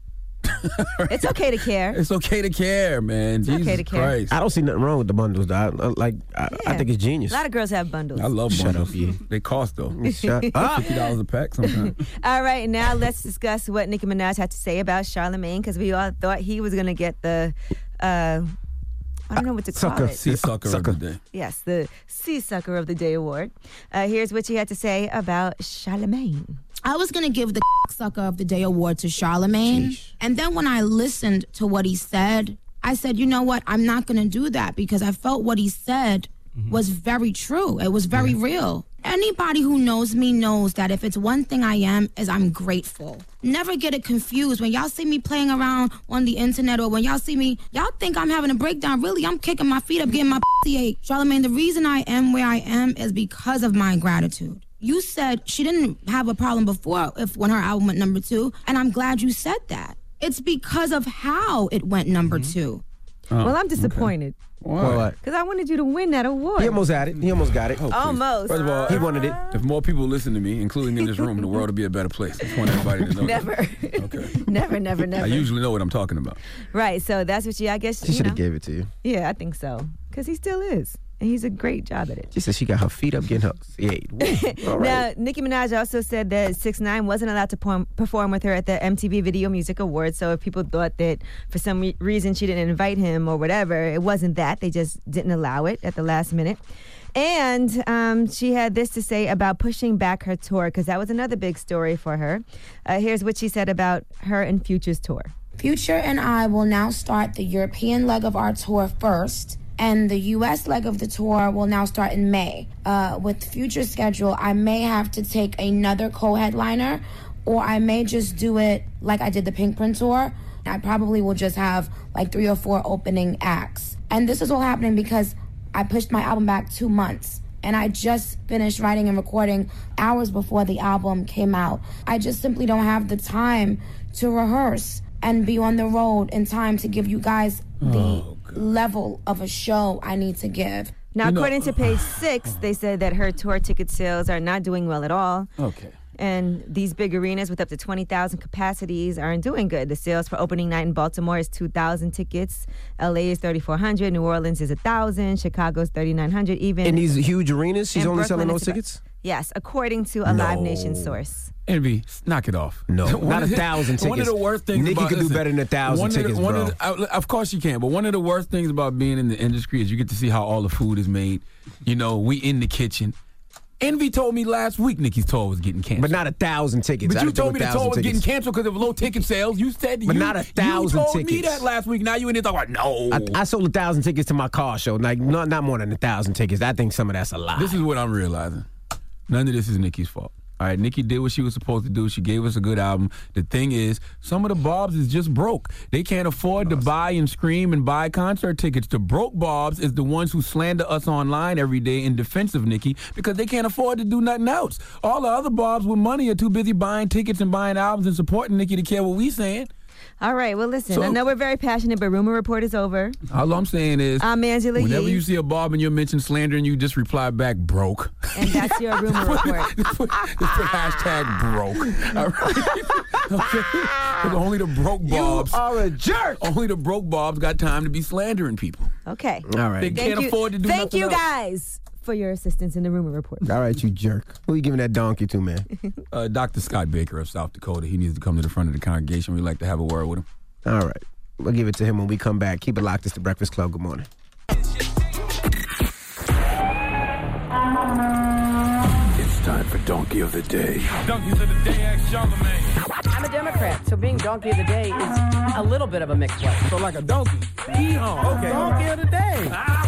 [SPEAKER 1] It's okay to care.
[SPEAKER 11] It's okay to care, man.
[SPEAKER 1] It's
[SPEAKER 11] Jesus
[SPEAKER 1] okay to care.
[SPEAKER 11] Christ.
[SPEAKER 2] I don't see nothing wrong with the bundles, though. I think it's genius.
[SPEAKER 1] A lot of girls have bundles.
[SPEAKER 11] I love
[SPEAKER 2] Shut
[SPEAKER 11] bundles.
[SPEAKER 2] up, you.
[SPEAKER 11] They cost, though.
[SPEAKER 2] Shut up.
[SPEAKER 11] $50 a pack sometimes.
[SPEAKER 1] All right, now let's discuss what Nicki Minaj had to say about Charlamagne, because we all thought he was going to get the, I don't know what to call it.
[SPEAKER 11] Sea sucker of the day.
[SPEAKER 1] Yes, the Sea Sucker of the Day award. Here's what she had to say about Charlamagne.
[SPEAKER 18] I was going to give the Sucker of the Day award to Charlamagne. And then when I listened to what he said, I said, you know what? I'm not going to do that because I felt what he said was very true. It was very real. Anybody who knows me knows that if it's one thing I am, is I'm grateful. Never get it confused. When y'all see me playing around on the internet or when y'all see me, y'all think I'm having a breakdown. Really, I'm kicking my feet up, getting my pussy ate. Charlamagne, the reason I am where I am is because of my gratitude. You said she didn't have a problem before when her album went #2, and I'm glad you said that. It's because of how it went #2.
[SPEAKER 1] Well, I'm disappointed.
[SPEAKER 2] Why?
[SPEAKER 1] Because I wanted you to win that award.
[SPEAKER 2] He almost had it. He almost got it.
[SPEAKER 1] Almost.
[SPEAKER 11] First of all,
[SPEAKER 2] he wanted it.
[SPEAKER 11] If more people listen to me, including in this room, the world would be a better place. I just want everybody to know.
[SPEAKER 1] Never.
[SPEAKER 11] That. Okay.
[SPEAKER 1] Never.
[SPEAKER 11] I usually know what I'm talking about.
[SPEAKER 1] Right, so that's what I guess.
[SPEAKER 2] She should have gave it to you.
[SPEAKER 1] Yeah, I think so. Because he still is. And he's a great job at it.
[SPEAKER 2] She said she got her feet up getting her. All right.
[SPEAKER 1] Now, Nicki Minaj also said that 6ix9ine wasn't allowed to perform with her at the MTV Video Music Awards. So if people thought that for some reason she didn't invite him or whatever, it wasn't that. They just didn't allow it at the last minute. And she had this to say about pushing back her tour, because that was another big story for her. Here's what she said about her and Future's tour.
[SPEAKER 18] Future and I will now start the European leg of our tour first. And the U.S. leg of the tour will now start in May. With Future's schedule, I may have to take another co-headliner, or I may just do it like I did the Pink Print tour. I probably will just have like 3 or 4 opening acts. And this is all happening because I pushed my album back 2 months. And I just finished writing and recording hours before the album came out. I just simply don't have the time to rehearse and be on the road in time to give you guys the level of a show I need to give.
[SPEAKER 1] Now, according to Page 6, they said that her tour ticket sales are not doing well at all.
[SPEAKER 11] Okay.
[SPEAKER 1] And these big arenas with up to 20,000 capacities aren't doing good. The sales for opening night in Baltimore is 2,000 tickets. LA is 3,400. New Orleans is 1,000. Chicago's 3,900. Even
[SPEAKER 2] in these huge arenas, she's only
[SPEAKER 1] Brooklyn,
[SPEAKER 2] selling those
[SPEAKER 1] it's about-
[SPEAKER 2] tickets?
[SPEAKER 1] Yes, according to a Live Nation source.
[SPEAKER 11] Envy, knock it off.
[SPEAKER 2] No, not 1,000 tickets.
[SPEAKER 11] One of the worst things
[SPEAKER 2] Nicki
[SPEAKER 11] about
[SPEAKER 2] could do better than 1,000 tickets, bro.
[SPEAKER 11] Of course you can, but one of the worst things about being in the industry is you get to see how all the food is made. You know, we in the kitchen. Envy told me last week Nicki's tour was getting canceled.
[SPEAKER 2] But not 1,000 tickets.
[SPEAKER 11] But you told me the tour was getting canceled because of low ticket sales. You said
[SPEAKER 2] but not 1,000
[SPEAKER 11] You
[SPEAKER 2] tickets.
[SPEAKER 11] told me that last week. Now you in there talking about no.
[SPEAKER 2] I sold 1,000 tickets to my car show. Like not more than 1,000 tickets. I think some of that's a lie.
[SPEAKER 11] This is what I'm realizing. None of this is Nicki's fault. All right, Nicki did what she was supposed to do. She gave us a good album. The thing is, some of the Bobs is just broke. They can't afford to buy and scream and buy concert tickets. The broke Bobs is the ones who slander us online every day in defense of Nicki because they can't afford to do nothing else. All the other Bobs with money are too busy buying tickets and buying albums and supporting Nicki to care what we saying.
[SPEAKER 1] All right, well, listen, I know we're very passionate, but Rumor Report is over.
[SPEAKER 11] All I'm saying is,
[SPEAKER 1] I'm Angela
[SPEAKER 11] whenever
[SPEAKER 1] Yee.
[SPEAKER 11] you see a Bob and you're mentioned slandering, you just reply back, broke.
[SPEAKER 1] And that's your Rumor Report.
[SPEAKER 11] Just put hashtag broke. All right? Okay? 'Cause only the broke Bobs.
[SPEAKER 2] You are a jerk.
[SPEAKER 11] Only the broke Bobs got time to be slandering people.
[SPEAKER 1] Okay.
[SPEAKER 2] All right.
[SPEAKER 11] They can't afford to do nothing
[SPEAKER 1] Thank you,
[SPEAKER 11] else.
[SPEAKER 1] guys, for your assistance in the Rumor Report.
[SPEAKER 2] All right, you jerk. Who you giving that donkey to, man?
[SPEAKER 11] Dr. Scott Baker of South Dakota. He needs to come to the front of the congregation. We'd like to have a word with him.
[SPEAKER 2] All right. We'll give it to him when we come back. Keep it locked. It's the Breakfast Club. Good morning.
[SPEAKER 3] It's time for Donkey of the Day.
[SPEAKER 19] Donkeys of the Day, ask Charlamagne. I'm a Democrat, so being Donkey of the Day is a little bit of a mixed play.
[SPEAKER 11] So like a donkey. Yeehaw. Okay.
[SPEAKER 19] Donkey of the Day.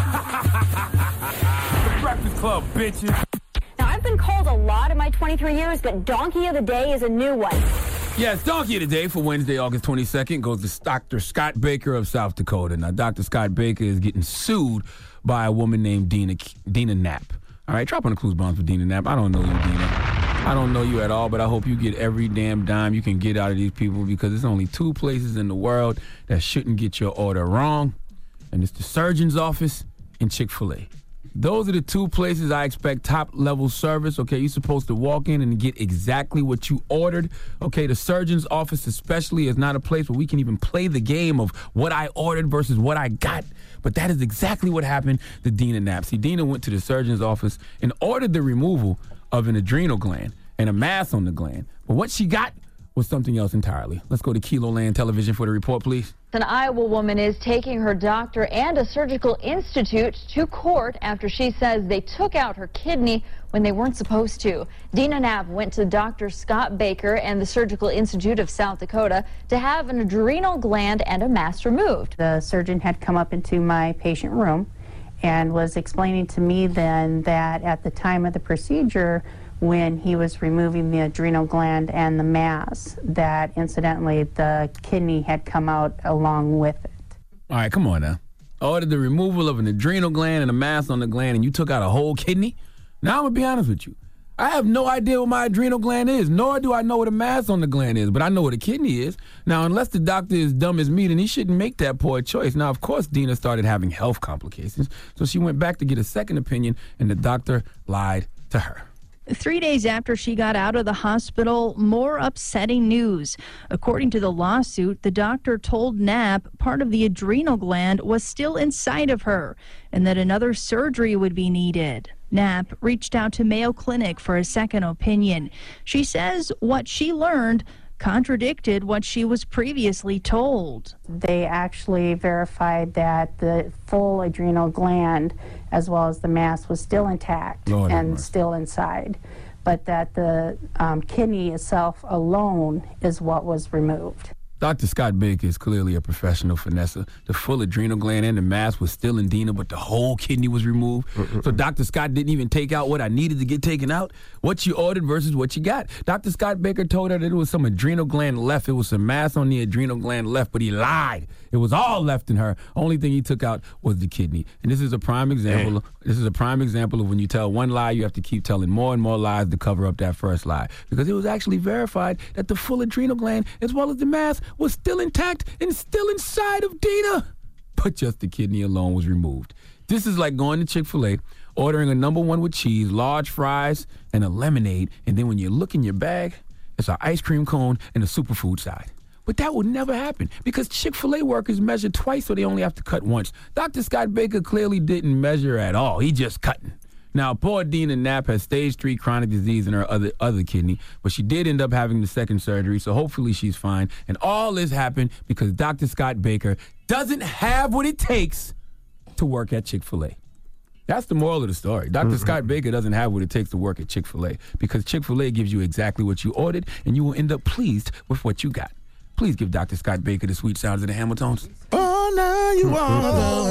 [SPEAKER 11] The Breakfast Club, bitches.
[SPEAKER 20] Now, I've been called a lot in my 23 years, but Donkey of the Day is a new one.
[SPEAKER 11] Yes, Donkey of the Day for Wednesday, August 22nd goes to Dr. Scott Baker of South Dakota. Now, Dr. Scott Baker is getting sued by a woman named Dina Knapp. All right, drop on the clues bombs for Dina Knapp. I don't know you, Dina. I don't know you at all, but I hope you get every damn dime you can get out of these people because there's only two places in the world that shouldn't get your order wrong, and it's the surgeon's office and Chick-fil-A. Those are the two places I expect top-level service, okay? You're supposed to walk in and get exactly what you ordered, okay? The surgeon's office especially is not a place where we can even play the game of what I ordered versus what I got. But that is exactly what happened to Dina Knapp. See, Dina went to the surgeon's office and ordered the removal of an adrenal gland and a mass on the gland. But what she got was something else entirely. Let's go to Kilo Land Television for the report, please.
[SPEAKER 21] An Iowa woman is taking her doctor and a surgical institute to court after she says they took out her kidney when they weren't supposed to. Dina Knapp went to Dr. Scott Baker and the Surgical Institute of South Dakota to have an adrenal gland and a mass removed.
[SPEAKER 22] The surgeon had come up into my patient room and was explaining to me then that at the time of the procedure, when he was removing the adrenal gland and the mass, that incidentally the kidney had come out along with it.
[SPEAKER 11] All right, come on now. I ordered the removal of an adrenal gland and a mass on the gland, and you took out a whole kidney? Now, I'm going to be honest with you. I have no idea what my adrenal gland is, nor do I know what a mass on the gland is, but I know what a kidney is. Now, unless the doctor is dumb as me, then he shouldn't make that poor choice. Now, of course, Dina started having health complications, so she went back to get a second opinion, and the doctor lied to her.
[SPEAKER 23] 3 days after she got out of the hospital, more upsetting news. According to the lawsuit, the doctor told Knapp part of the adrenal gland was still inside of her and that another surgery would be needed. Knapp reached out to Mayo Clinic for a second opinion. She says what she learned contradicted what she was previously told.
[SPEAKER 22] They actually verified that the full adrenal gland as well as the mass was still intact and still inside, but that the kidney itself alone is what was removed.
[SPEAKER 11] Dr. Scott Baker is clearly a professional finesser. The full adrenal gland and the mass was still in Dina, but the whole kidney was removed. So Dr. Scott didn't even take out what I needed to get taken out. What you ordered versus what you got. Dr. Scott Baker told her that it was some adrenal gland left. It was some mass on the adrenal gland left, but he lied. It was all left in her. Only thing he took out was the kidney. And this is a prime example. This is a prime example of when you tell one lie, you have to keep telling more and more lies to cover up that first lie. Because it was actually verified that the full adrenal gland, as well as the mass, was still intact and still inside of Dina. But just the kidney alone was removed. This is like going to Chick-fil-A, ordering a #1 with cheese, large fries, and a lemonade, and then when you look in your bag, it's an ice cream cone and a superfood side. But that would never happen because Chick-fil-A workers measure twice, so they only have to cut once. Dr. Scott Baker clearly didn't measure at all. He just cutting. Now, poor Dina Knapp has stage 3 chronic disease in her other kidney, but she did end up having the second surgery, so hopefully she's fine. And all this happened because Dr. Scott Baker doesn't have what it takes to work at Chick-fil-A. That's the moral of the story. Dr. Scott Baker doesn't have what it takes to work at Chick-fil-A because Chick-fil-A gives you exactly what you ordered, and you will end up pleased with what you got. Please give Dr. Scott Baker the sweet sounds of the Hamiltons.
[SPEAKER 9] Oh, now you are the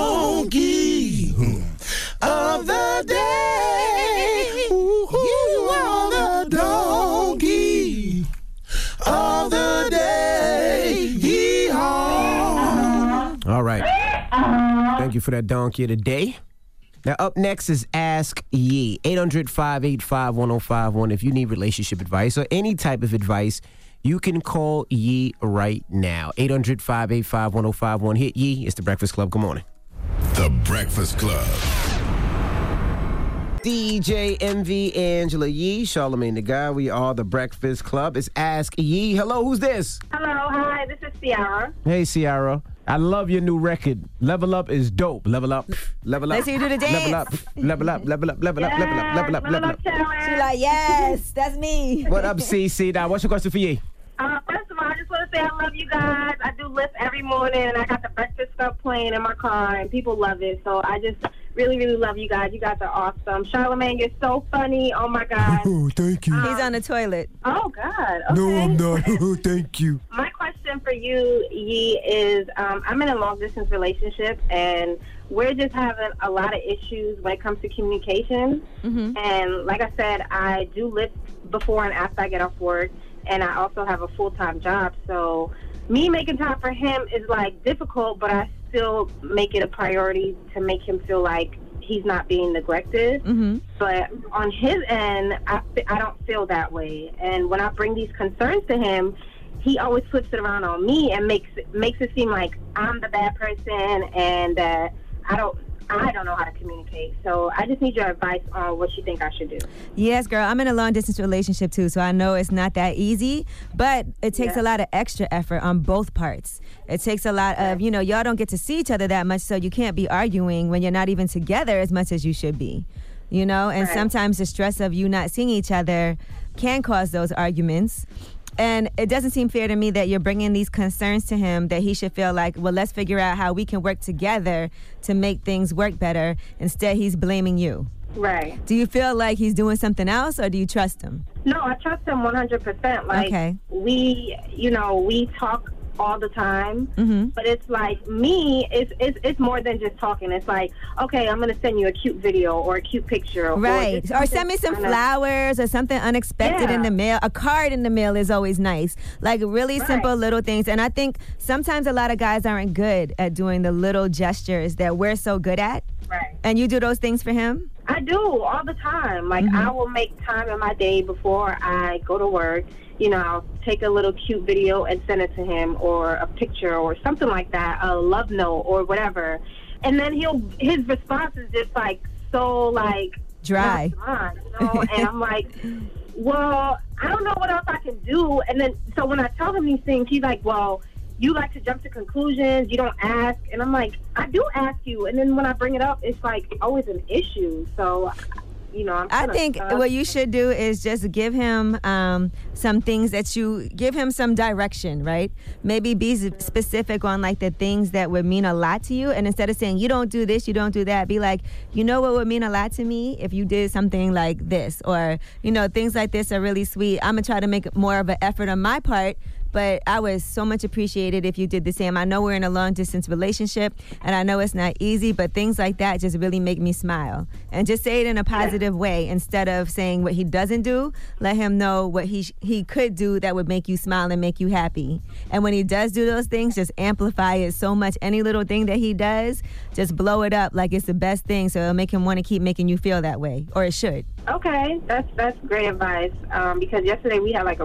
[SPEAKER 9] donkey of the day. You are the donkey.
[SPEAKER 2] All right. Thank you for that donkey of the day. Now, up next is Ask Yee. 800-585-1051. If you need relationship advice or any type of advice, you can call Yee right now. 800-585-1051. Hit Yee. It's The Breakfast Club. Good morning.
[SPEAKER 3] The Breakfast Club.
[SPEAKER 2] DJ MV, Angela Yee, Charlamagne the Guy. We are The Breakfast Club. It's Ask Yee. Hello, who's this?
[SPEAKER 4] Hello, hi, this is Ciara.
[SPEAKER 2] Hey, Ciara. I love your new record. Level Up is dope. Level up, level up.
[SPEAKER 1] Let's see you do the dance.
[SPEAKER 2] Level up, level up, level up, level up, level up, level up, level up.
[SPEAKER 1] She's like, yes, that's me.
[SPEAKER 2] What up, CC? Now, what's your question for Yee?
[SPEAKER 4] First of all, I just want to say I love you guys. I do Lyft every morning, and I got the Breakfast Club playing in my car, and people love it. So I just really, really love you guys. You guys are awesome. Charlamagne, you're so funny. Oh, my God.
[SPEAKER 2] Oh, thank you.
[SPEAKER 1] He's on the toilet.
[SPEAKER 4] Oh, God. Okay.
[SPEAKER 2] No, I'm not. Oh, thank you.
[SPEAKER 4] My question for you, Yee, is I'm in a long-distance relationship, and we're just having a lot of issues when it comes to communication.
[SPEAKER 1] Mm-hmm.
[SPEAKER 4] And like I said, I do Lyft before and after I get off work, and I also have a full-time job. So me making time for him is, like, difficult, but I still make it a priority to make him feel like he's not being neglected.
[SPEAKER 1] Mm-hmm.
[SPEAKER 4] But on his end, I don't feel that way. And when I bring these concerns to him, he always flips it around on me and makes it seem like I'm the bad person and that I don't know how to communicate. So I just need your advice on what you think I should do.
[SPEAKER 1] Yes, girl. I'm in a long-distance relationship, too, so I know it's not that easy, but it takes a lot of extra effort on both parts. It takes a lot of, y'all don't get to see each other that much, so you can't be arguing when you're not even together as much as you should be, And
[SPEAKER 4] Right.
[SPEAKER 1] sometimes the stress of you not seeing each other can cause those arguments. And it doesn't seem fair to me that you're bringing these concerns to him that he should feel like, well, let's figure out how we can work together to make things work better. Instead, he's blaming you.
[SPEAKER 4] Right.
[SPEAKER 1] Do you feel like he's doing something else, or do you trust him?
[SPEAKER 4] No, I trust him 100%. Like,
[SPEAKER 1] okay.
[SPEAKER 4] We talk all the time,
[SPEAKER 1] mm-hmm.
[SPEAKER 4] but it's like me, it's more than just talking. It's like, okay, I'm going to send you a cute video or a cute picture.
[SPEAKER 1] Right. Or send me some flowers or something unexpected in the mail. A card in the mail is always nice. Like really simple little things. And I think sometimes a lot of guys aren't good at doing the little gestures that we're so good at.
[SPEAKER 4] Right.
[SPEAKER 1] And you do those things for him?
[SPEAKER 4] I do all the time. Like I will make time in my day before I go to work. I'll take a little cute video and send it to him, or a picture or something like that, a love note or whatever. And then his response is just like so like
[SPEAKER 1] dry.
[SPEAKER 4] And I'm like, well, I don't know what else I can do. And then so when I tell him these things, he's like, well, you like to jump to conclusions, you don't ask. And I'm like, I do ask you. And then when I bring it up, it's like always an issue. So
[SPEAKER 1] I think what you should do is just give him some things give him some direction, right? Maybe be specific on like the things that would mean a lot to you. And instead of saying, you don't do this, you don't do that, be like, what would mean a lot to me if you did something like this? Or, things like this are really sweet. I'm going to try to make more of an effort on my part. But I would so much appreciate it if you did the same. I know we're in a long-distance relationship, and I know it's not easy, but things like that just really make me smile. And just say it in a positive way instead of saying what he doesn't do. Let him know what he could do that would make you smile and make you happy. And when he does do those things, just amplify it so much. Any little thing that he does, just blow it up like it's the best thing, so it'll make him want to keep making you feel that way, or it should.
[SPEAKER 4] Okay, that's great advice. Because yesterday we had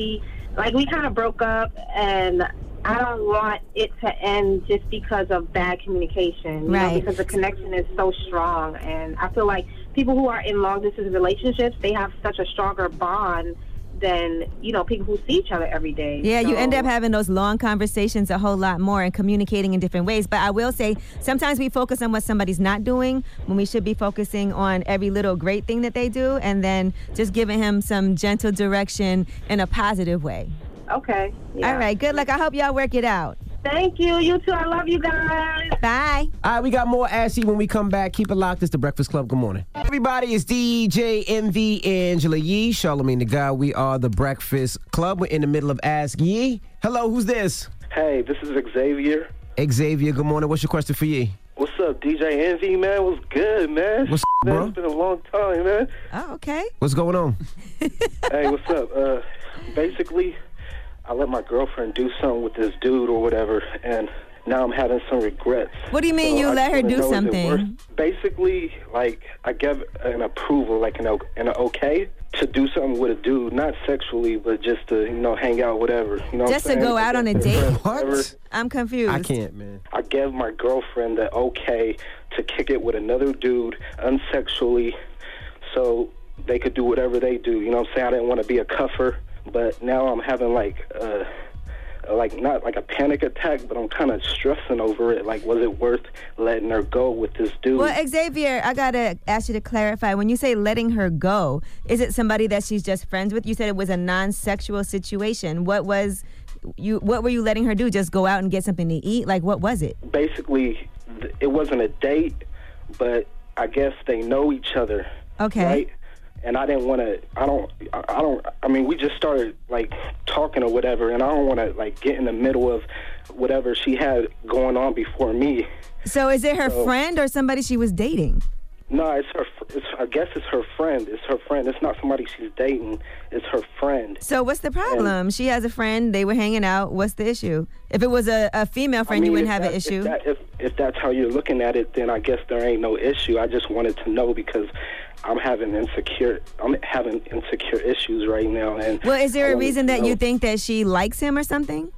[SPEAKER 4] we kind of broke up, and I don't want it to end just because of bad communication, because the connection is so strong. And I feel like people who are in long-distance relationships, they have such a stronger bond than, people who see each other every day.
[SPEAKER 1] Yeah, you end up having those long conversations a whole lot more and communicating in different ways. But I will say, sometimes we focus on what somebody's not doing when we should be focusing on every little great thing that they do, and then just giving him some gentle direction in a positive way.
[SPEAKER 4] Okay. Yeah.
[SPEAKER 1] All right, good luck. I hope y'all work it out.
[SPEAKER 4] Thank you. You too. I love you guys.
[SPEAKER 1] Bye.
[SPEAKER 2] All right, we got more Assy when we come back. Keep it locked. It's The Breakfast Club. Good morning. Everybody, it's DJ MV, Angela Yee, Charlamagne the Guy. We are The Breakfast Club. We're in the middle of Ask Yee. Hello, who's this?
[SPEAKER 5] Hey, this is Xavier.
[SPEAKER 2] Xavier, good morning. What's your question for Yee?
[SPEAKER 5] What's up, DJ Envy, man? What's good, man?
[SPEAKER 2] What's up, bro?
[SPEAKER 5] It's been a long time, man.
[SPEAKER 1] Oh, okay.
[SPEAKER 2] What's going on?
[SPEAKER 5] Hey, what's up? Basically, I let my girlfriend do something with this dude or whatever, and now I'm having some regrets.
[SPEAKER 1] What do you mean you let her do something?
[SPEAKER 5] Basically, like, I gave an approval, like an okay to do something with a dude, not sexually, but just to, hang out, whatever.
[SPEAKER 1] Just to go out on a date?
[SPEAKER 2] What?
[SPEAKER 1] I'm confused.
[SPEAKER 2] I can't, man.
[SPEAKER 5] I gave my girlfriend the okay to kick it with another dude unsexually so they could do whatever they do. You know what I'm saying? I didn't want to be a cuffer, but now I'm having not like a panic attack, but I'm kind of stressing over it. Like, was it worth letting her go with this dude?
[SPEAKER 1] Well, Xavier, I got to ask you to clarify. When you say letting her go, is it somebody that she's just friends with? You said it was a non-sexual situation. What were you letting her do? Just go out and get something to eat? Like, what was it?
[SPEAKER 5] Basically, it wasn't a date, but I guess they know each other.
[SPEAKER 1] Okay.
[SPEAKER 5] Right? And I didn't want to, we just started, like, talking or whatever, and I don't want to, like, get in the middle of whatever she had going on before me.
[SPEAKER 1] So is it her friend or somebody she was dating?
[SPEAKER 5] No, I guess it's her friend. It's her friend. It's not somebody she's dating. It's her friend.
[SPEAKER 1] So what's the problem? She has a friend. They were hanging out. What's the issue? If it was a female friend, you wouldn't have an issue.
[SPEAKER 5] If that's how you're looking at it, then I guess there ain't no issue. I just wanted to know because I'm having insecure issues right now. And
[SPEAKER 1] well, is there a reason that you think that she likes him or something?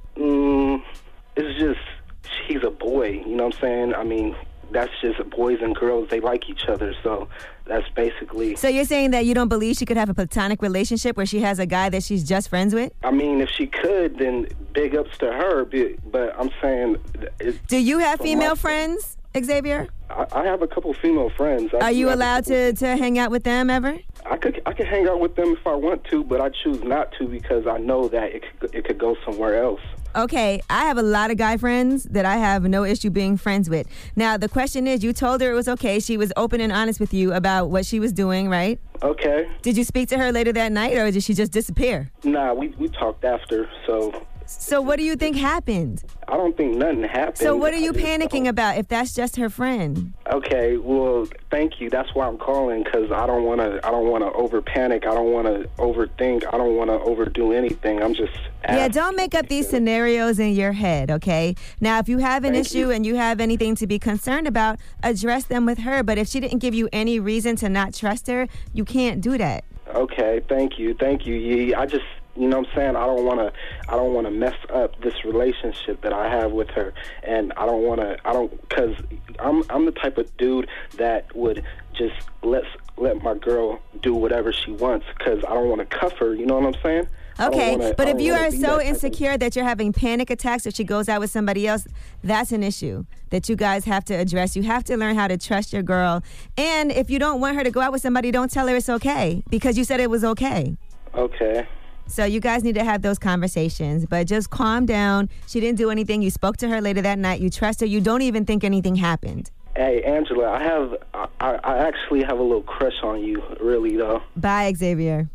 [SPEAKER 5] It's just he's a boy. You know what I'm saying? I mean, that's just boys and girls. They like each other, so that's basically... So
[SPEAKER 1] you're saying that you don't believe she could have a platonic relationship where she has a guy that she's just friends with?
[SPEAKER 5] I mean, if she could, then big ups to her, but I'm saying...
[SPEAKER 1] Do you have female friends, Xavier?
[SPEAKER 5] I have a couple female friends.
[SPEAKER 1] Are you allowed to hang out with them ever?
[SPEAKER 5] I could hang out with them if I want to, but I choose not to because I know that it could go somewhere else.
[SPEAKER 1] Okay, I have a lot of guy friends that I have no issue being friends with. Now, the question is, you told her it was okay. She was open and honest with you about what she was doing, right?
[SPEAKER 5] Okay.
[SPEAKER 1] Did you speak to her later that night, or did she just disappear?
[SPEAKER 5] Nah, we talked after, so...
[SPEAKER 1] So what do you think happened?
[SPEAKER 5] I don't think nothing happened.
[SPEAKER 1] So what are you panicking about if that's just her friend?
[SPEAKER 5] Okay, well, thank you. That's why I'm calling, because I don't want to over panic. I don't want to overthink. I don't want to overdo anything. I'm just asking.
[SPEAKER 1] Yeah, don't make up these scenarios in your head, okay? Now, if you have an issue and you have anything to be concerned about, address them with her. But if she didn't give you any reason to not trust her, you can't do that.
[SPEAKER 5] Okay, thank you, Yee. I just... You know what I'm saying? I don't want to mess up this relationship that I have with her, and because I'm the type of dude that would just let my girl do whatever she wants, because I don't want to cuff her. You know what I'm saying?
[SPEAKER 1] Okay, but if you are so insecure that you're having panic attacks if she goes out with somebody else, that's an issue that you guys have to address. You have to learn how to trust your girl, and if you don't want her to go out with somebody, don't tell her it's okay, because you said it was okay.
[SPEAKER 5] Okay.
[SPEAKER 1] So you guys need to have those conversations, but just calm down. She didn't do anything. You spoke to her later that night. You trust her. You don't even think anything happened.
[SPEAKER 5] Hey, Angela, I actually have a little crush on you, really, though.
[SPEAKER 1] Bye, Xavier.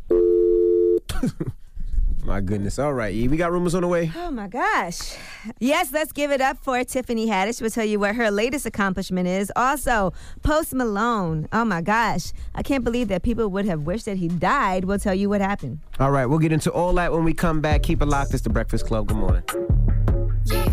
[SPEAKER 2] My goodness. All right, E. We got rumors on the way.
[SPEAKER 1] Oh, my gosh. Yes, let's give it up for Tiffany Haddish. We'll tell you what her latest accomplishment is. Also, Post Malone. Oh, my gosh. I can't believe that people would have wished that he died. We'll tell you what happened.
[SPEAKER 2] All right, we'll get into all that when we come back. Keep it locked. It's The Breakfast Club. Good morning.
[SPEAKER 6] Yeah.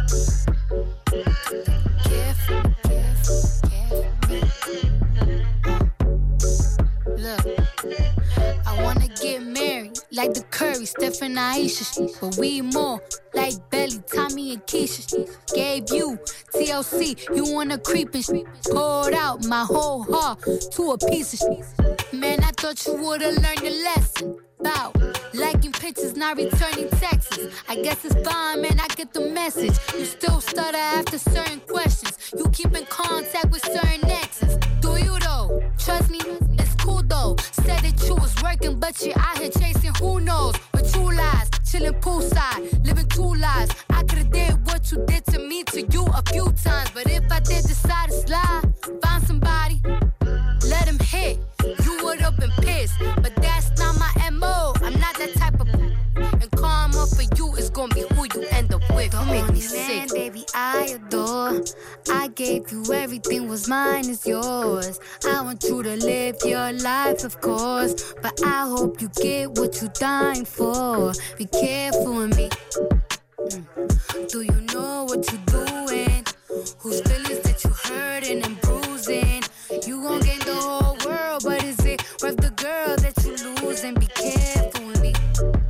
[SPEAKER 6] Look, I wanna get married like the Curry, Steph and Aisha, but we more like Belly, Tommy and Keisha. Gave you TLC, you wanna creep and poured out my whole heart to a piece of shit. Man, I thought you would've learned your lesson about liking pictures, not returning texts. I guess it's fine, man, I get the message. You still stutter after certain questions. You keep in contact with certain exes. Do you though? Trust me, it's cool though. Said that you was working, but you're out here chasing who knows. With true lies, chilling poolside, living two lives. I could've did what you did to me, to you a few times. But if I did decide to slide, find somebody, let him hit. You would've been pissed, but that's not my MO. I'm not that type of. And karma for you is gonna be who you end up with. Don't make me sick. Baby, I adore. I gave you everything, was mine is yours. I want you to live your life, of course, but I hope you get what you're dying for. Be careful with me. Do you know what you're doing? Whose feelings that you hurting and bruising? You gon' gain the whole world, but is it worth the girl that you losing? Be careful with me.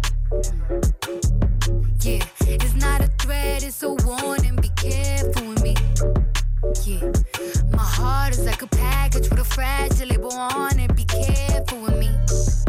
[SPEAKER 6] Yeah, it's not a threat, it's a warning. Be careful with me. Yeah, my heart is like a package with a fragile label on it. Be careful with me.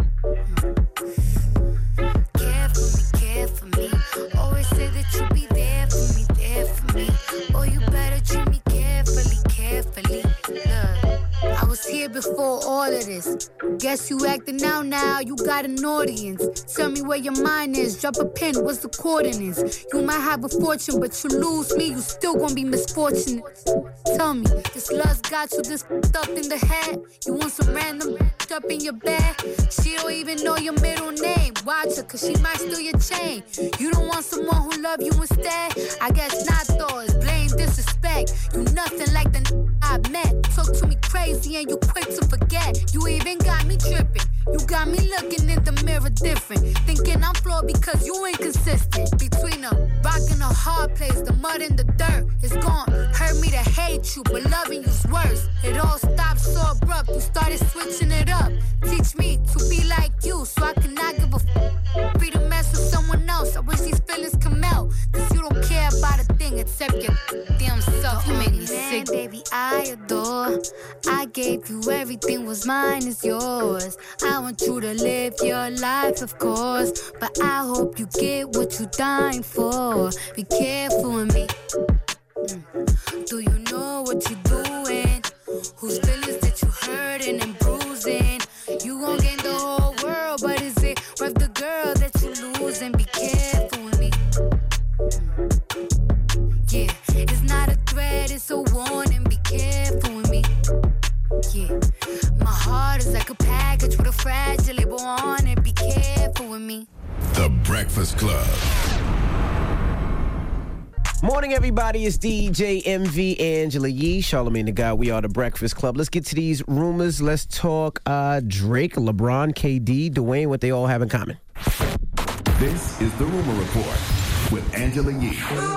[SPEAKER 6] Care for me. Always say that you'll be there for me. Oh, you better treat me carefully. Look, I was here before all of this. Guess you acting out now, you got an audience. Tell me where your mind is, drop a pin, what's the coordinates? You might have a fortune, but you lose me, you still gonna be misfortunate. Tell me, this lust got you this up in the head? You want some random up in your bed? She don't even know your middle name. Watch her, cause she might steal your chain. You don't want someone who love you instead? I guess not though, it's blame, disrespect. You nothing like the I met. Talk to me crazy and you quick to forget. You even got me tripping. You got me looking in the mirror different. Thinking I'm flawed because you inconsistent. Between a rock and a hard place, the mud and the dirt. It's gon' hurt me to hate you, but loving you's worse. It all stopped so abrupt, you started switching it up. Teach me to be like you, so I cannot give a free to mess with someone else. I wish these feelings come out, cause you don't care about a thing except your damn self. You make me sick, baby, I adore. I gave you everything, was mine is yours. I want you to live your life, of course, but I hope you get what you're dying for. Be careful with me. Do you know what you're doing? Whose feelings that you hurting and bruising? You gon' gain the whole world, but is it worth the girl that you losing? Be careful with me. Yeah, it's not a threat, it's a warning. Be careful with me. Yeah, my heart is like a package with a fragile label on it. Be careful with me.
[SPEAKER 3] The Breakfast Club.
[SPEAKER 2] Morning, everybody. It's DJ MV, Angela Yee, Charlamagne the God. We are the Breakfast Club. Let's get to these rumors. Let's talk Drake, LeBron, KD, Dwayne, what they all have in common.
[SPEAKER 3] This is the Rumor Report with Angela Yee.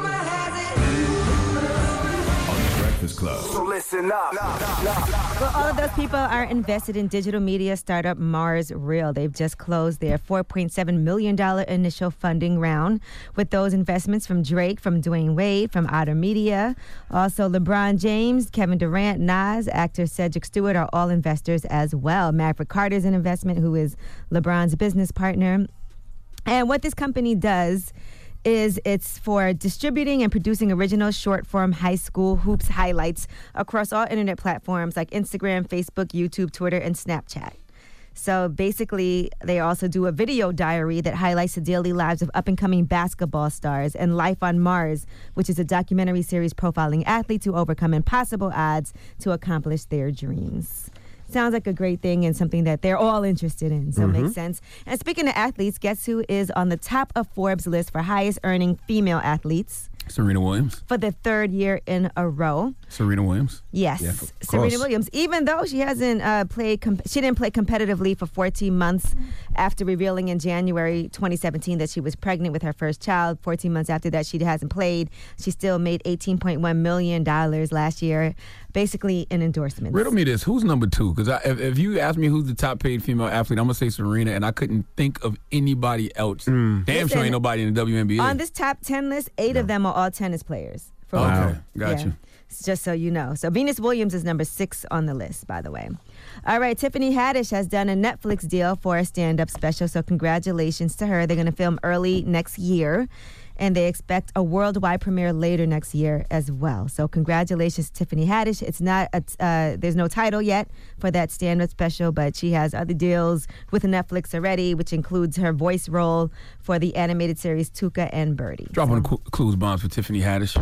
[SPEAKER 3] Club.
[SPEAKER 9] So listen up.
[SPEAKER 1] Well, all of those people are invested in digital media startup Mars Real. They've just closed their $4.7 million initial funding round with those investments from Drake, from Dwayne Wade, from Otter Media. Also, LeBron James, Kevin Durant, Nas, actor Cedric Stewart are all investors as well. Maverick Carter's an investment, who is LeBron's business partner. And what this company does is it's for distributing and producing original short-form high school hoops highlights across all internet platforms like Instagram, Facebook, YouTube, Twitter, and Snapchat. So basically, they also do a video diary that highlights the daily lives of up-and-coming basketball stars, and Life on Mars, which is a documentary series profiling athletes who overcome impossible odds to accomplish their dreams. Sounds like a great thing and something that they're all interested in, so it makes sense. And speaking of athletes, guess who is on the top of Forbes' list for highest earning female athletes?
[SPEAKER 11] Serena Williams.
[SPEAKER 1] For the third year in a row.
[SPEAKER 11] Serena Williams?
[SPEAKER 1] Yes.
[SPEAKER 11] Yeah,
[SPEAKER 1] Serena Williams. Even though she hasn't she didn't play competitively for 14 months after revealing in January 2017 that she was pregnant with her first child. 14 months after that, she hasn't played. She still made $18.1 million last year. Basically an endorsement.
[SPEAKER 11] Riddle me this. Who's number two? Because if you ask me who's the top paid female athlete, I'm going to say Serena, and I couldn't think of anybody else. Damn sure ain't nobody in the WNBA.
[SPEAKER 1] On this top 10 list, 8 of them are all tennis players.
[SPEAKER 11] Okay, got you.
[SPEAKER 1] Just so you know. So Venus Williams is number 6 on the list, by the way. All right, Tiffany Haddish has done a Netflix deal for a stand-up special, so congratulations to her. They're going to film early next year, and they expect a worldwide premiere later next year as well. So congratulations, Tiffany Haddish. It's not there's no title yet for that stand-up special, but she has other deals with Netflix already, which includes her voice role for the animated series Tuca and Birdie.
[SPEAKER 11] Dropping clues bombs for Tiffany Haddish.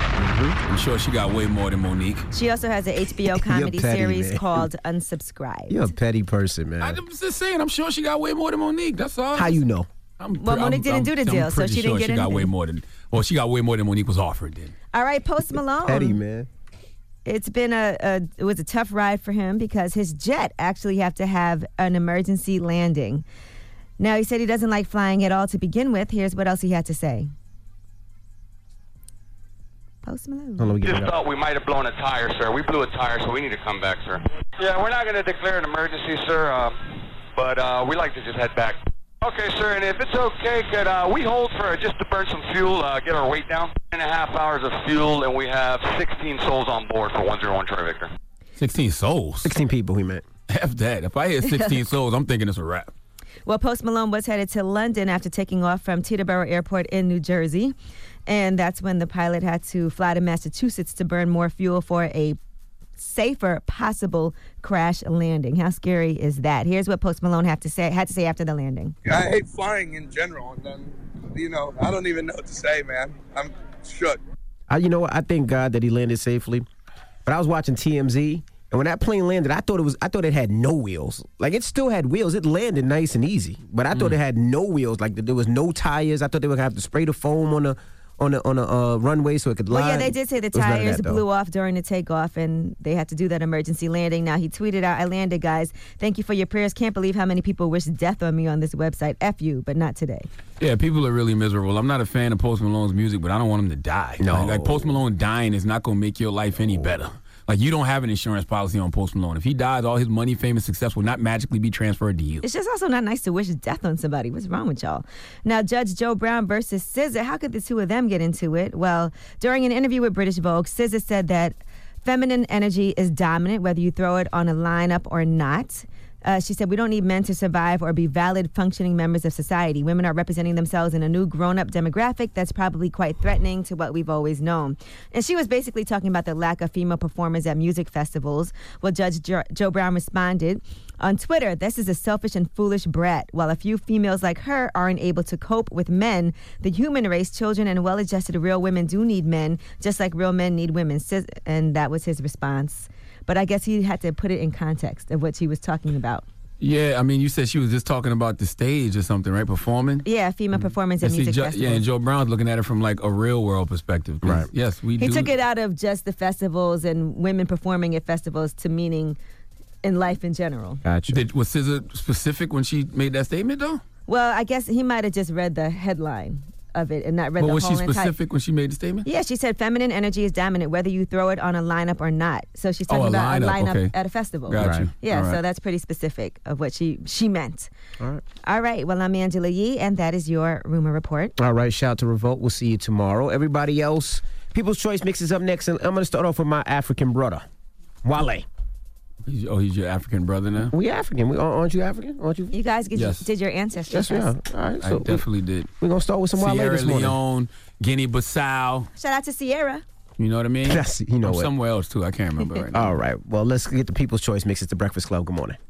[SPEAKER 11] I'm sure she got way more than Monique.
[SPEAKER 1] She also has an HBO comedy series called Unsubscribed.
[SPEAKER 2] You're a petty person, man.
[SPEAKER 11] I'm just saying, I'm sure she got way more than Monique. That's all.
[SPEAKER 2] How you know?
[SPEAKER 1] Monique didn't do the deal, so she didn't get anything.
[SPEAKER 11] She got way more than Monique was offered then.
[SPEAKER 1] All right, Post Malone.
[SPEAKER 2] Petty, man.
[SPEAKER 1] It's been it was a tough ride for him because his jet actually had to have an emergency landing. Now, he said he doesn't like flying at all to begin with. Here's what else he had to say. Post Malone.
[SPEAKER 2] Hold on, we get
[SPEAKER 7] Just
[SPEAKER 2] it up.
[SPEAKER 7] thought we might have blown a tire, sir. We blew a tire, so we need to come back, sir. Yeah, we're not going to declare an emergency, sir, but we'd like to just head back. Okay, sir, and if it's okay, could we hold for just to burn some fuel, get our weight down? 2.5 hours of fuel, and we have 16 souls on board for 101 Troy Victor.
[SPEAKER 11] 16 souls?
[SPEAKER 2] 16 people, he meant.
[SPEAKER 11] F that. If I hear 16 souls, I'm thinking it's a wrap.
[SPEAKER 1] Well, Post Malone was headed to London after taking off from Teterboro Airport in New Jersey. And that's when the pilot had to fly to Massachusetts to burn more fuel for a safer possible crash landing. How scary is that? Here's what Post Malone had to say after the landing.
[SPEAKER 8] I hate flying in general, and then, I don't even know what to say, man. I'm shook.
[SPEAKER 2] You know what? I thank God that he landed safely. But I was watching TMZ, and when that plane landed, I thought it had no wheels. Like, it still had wheels. It landed nice and easy, but I thought it had no wheels. Like, there was no tires. I thought they were gonna have to spray the foam on a runway so it could lie.
[SPEAKER 1] Well, yeah, they did say the tires blew off during the takeoff, and they had to do that emergency landing. Now, he tweeted out, "I landed, guys. Thank you for your prayers. Can't believe how many people wish death on me on this website. F you, but not today."
[SPEAKER 11] Yeah, people are really miserable. I'm not a fan of Post Malone's music, but I don't want him to die.
[SPEAKER 2] No.
[SPEAKER 11] Like Post Malone dying is not going to make your life any better. Like, you don't have an insurance policy on Post Malone. If he dies, all his money, fame, and success will not magically be transferred to you.
[SPEAKER 1] It's just also not nice to wish death on somebody. What's wrong with y'all? Now, Judge Joe Brown versus SZA, how could the two of them get into it? Well, during an interview with British Vogue, SZA said that feminine energy is dominant, whether you throw it on a lineup or not. She said, "We don't need men to survive or be valid, functioning members of society. Women are representing themselves in a new grown-up demographic that's probably quite threatening to what we've always known." And she was basically talking about the lack of female performers at music festivals. Well, Judge Joe Brown responded on Twitter, "This is a selfish and foolish brat. While a few females like her aren't able to cope with men, the human race, children, and well-adjusted real women do need men, just like real men need women." And that was his response. But I guess he had to put it in context of what she was talking about.
[SPEAKER 11] Yeah, I mean, you said she was just talking about the stage or something, right? Performing?
[SPEAKER 1] Yeah, female performance at music festivals.
[SPEAKER 11] Yeah, and Joe Brown's looking at it from like a real world perspective. Right. Yes, we do.
[SPEAKER 1] He took it out of just the festivals and women performing at festivals to meaning in life in general.
[SPEAKER 2] Gotcha.
[SPEAKER 11] Was SZA specific when she made that statement, though?
[SPEAKER 1] Well, I guess he might have just read the headline of it and not read the whole
[SPEAKER 11] entire. Was she specific when she made the statement?
[SPEAKER 1] Yeah, she said feminine energy is dominant, whether you throw it on a lineup or not. So she's talking about a lineup at a festival.
[SPEAKER 11] Gotcha.
[SPEAKER 1] Yeah, so that's pretty specific of what she meant.
[SPEAKER 2] All right.
[SPEAKER 1] All right. Well, I'm Angela Yee, and that is your Rumor Report.
[SPEAKER 2] All right. Shout out to Revolt. We'll see you tomorrow. Everybody else, People's Choice mixes up next, and I'm going to start off with my African brother, Wale.
[SPEAKER 11] He's your African brother now?
[SPEAKER 2] We African. Aren't you African? Aren't you?
[SPEAKER 1] You guys did your ancestry.
[SPEAKER 2] Yes, we are. All right, so
[SPEAKER 11] I definitely did.
[SPEAKER 2] We're going to start with some Wale this morning.
[SPEAKER 11] Sierra Leone, Guinea-Bissau.
[SPEAKER 1] Shout out to Sierra.
[SPEAKER 11] You know what I mean?
[SPEAKER 2] You know what?
[SPEAKER 11] Somewhere else, too. I can't remember right now.
[SPEAKER 2] All right. Well, let's get the People's Choice mix. It's the Breakfast Club. Good morning.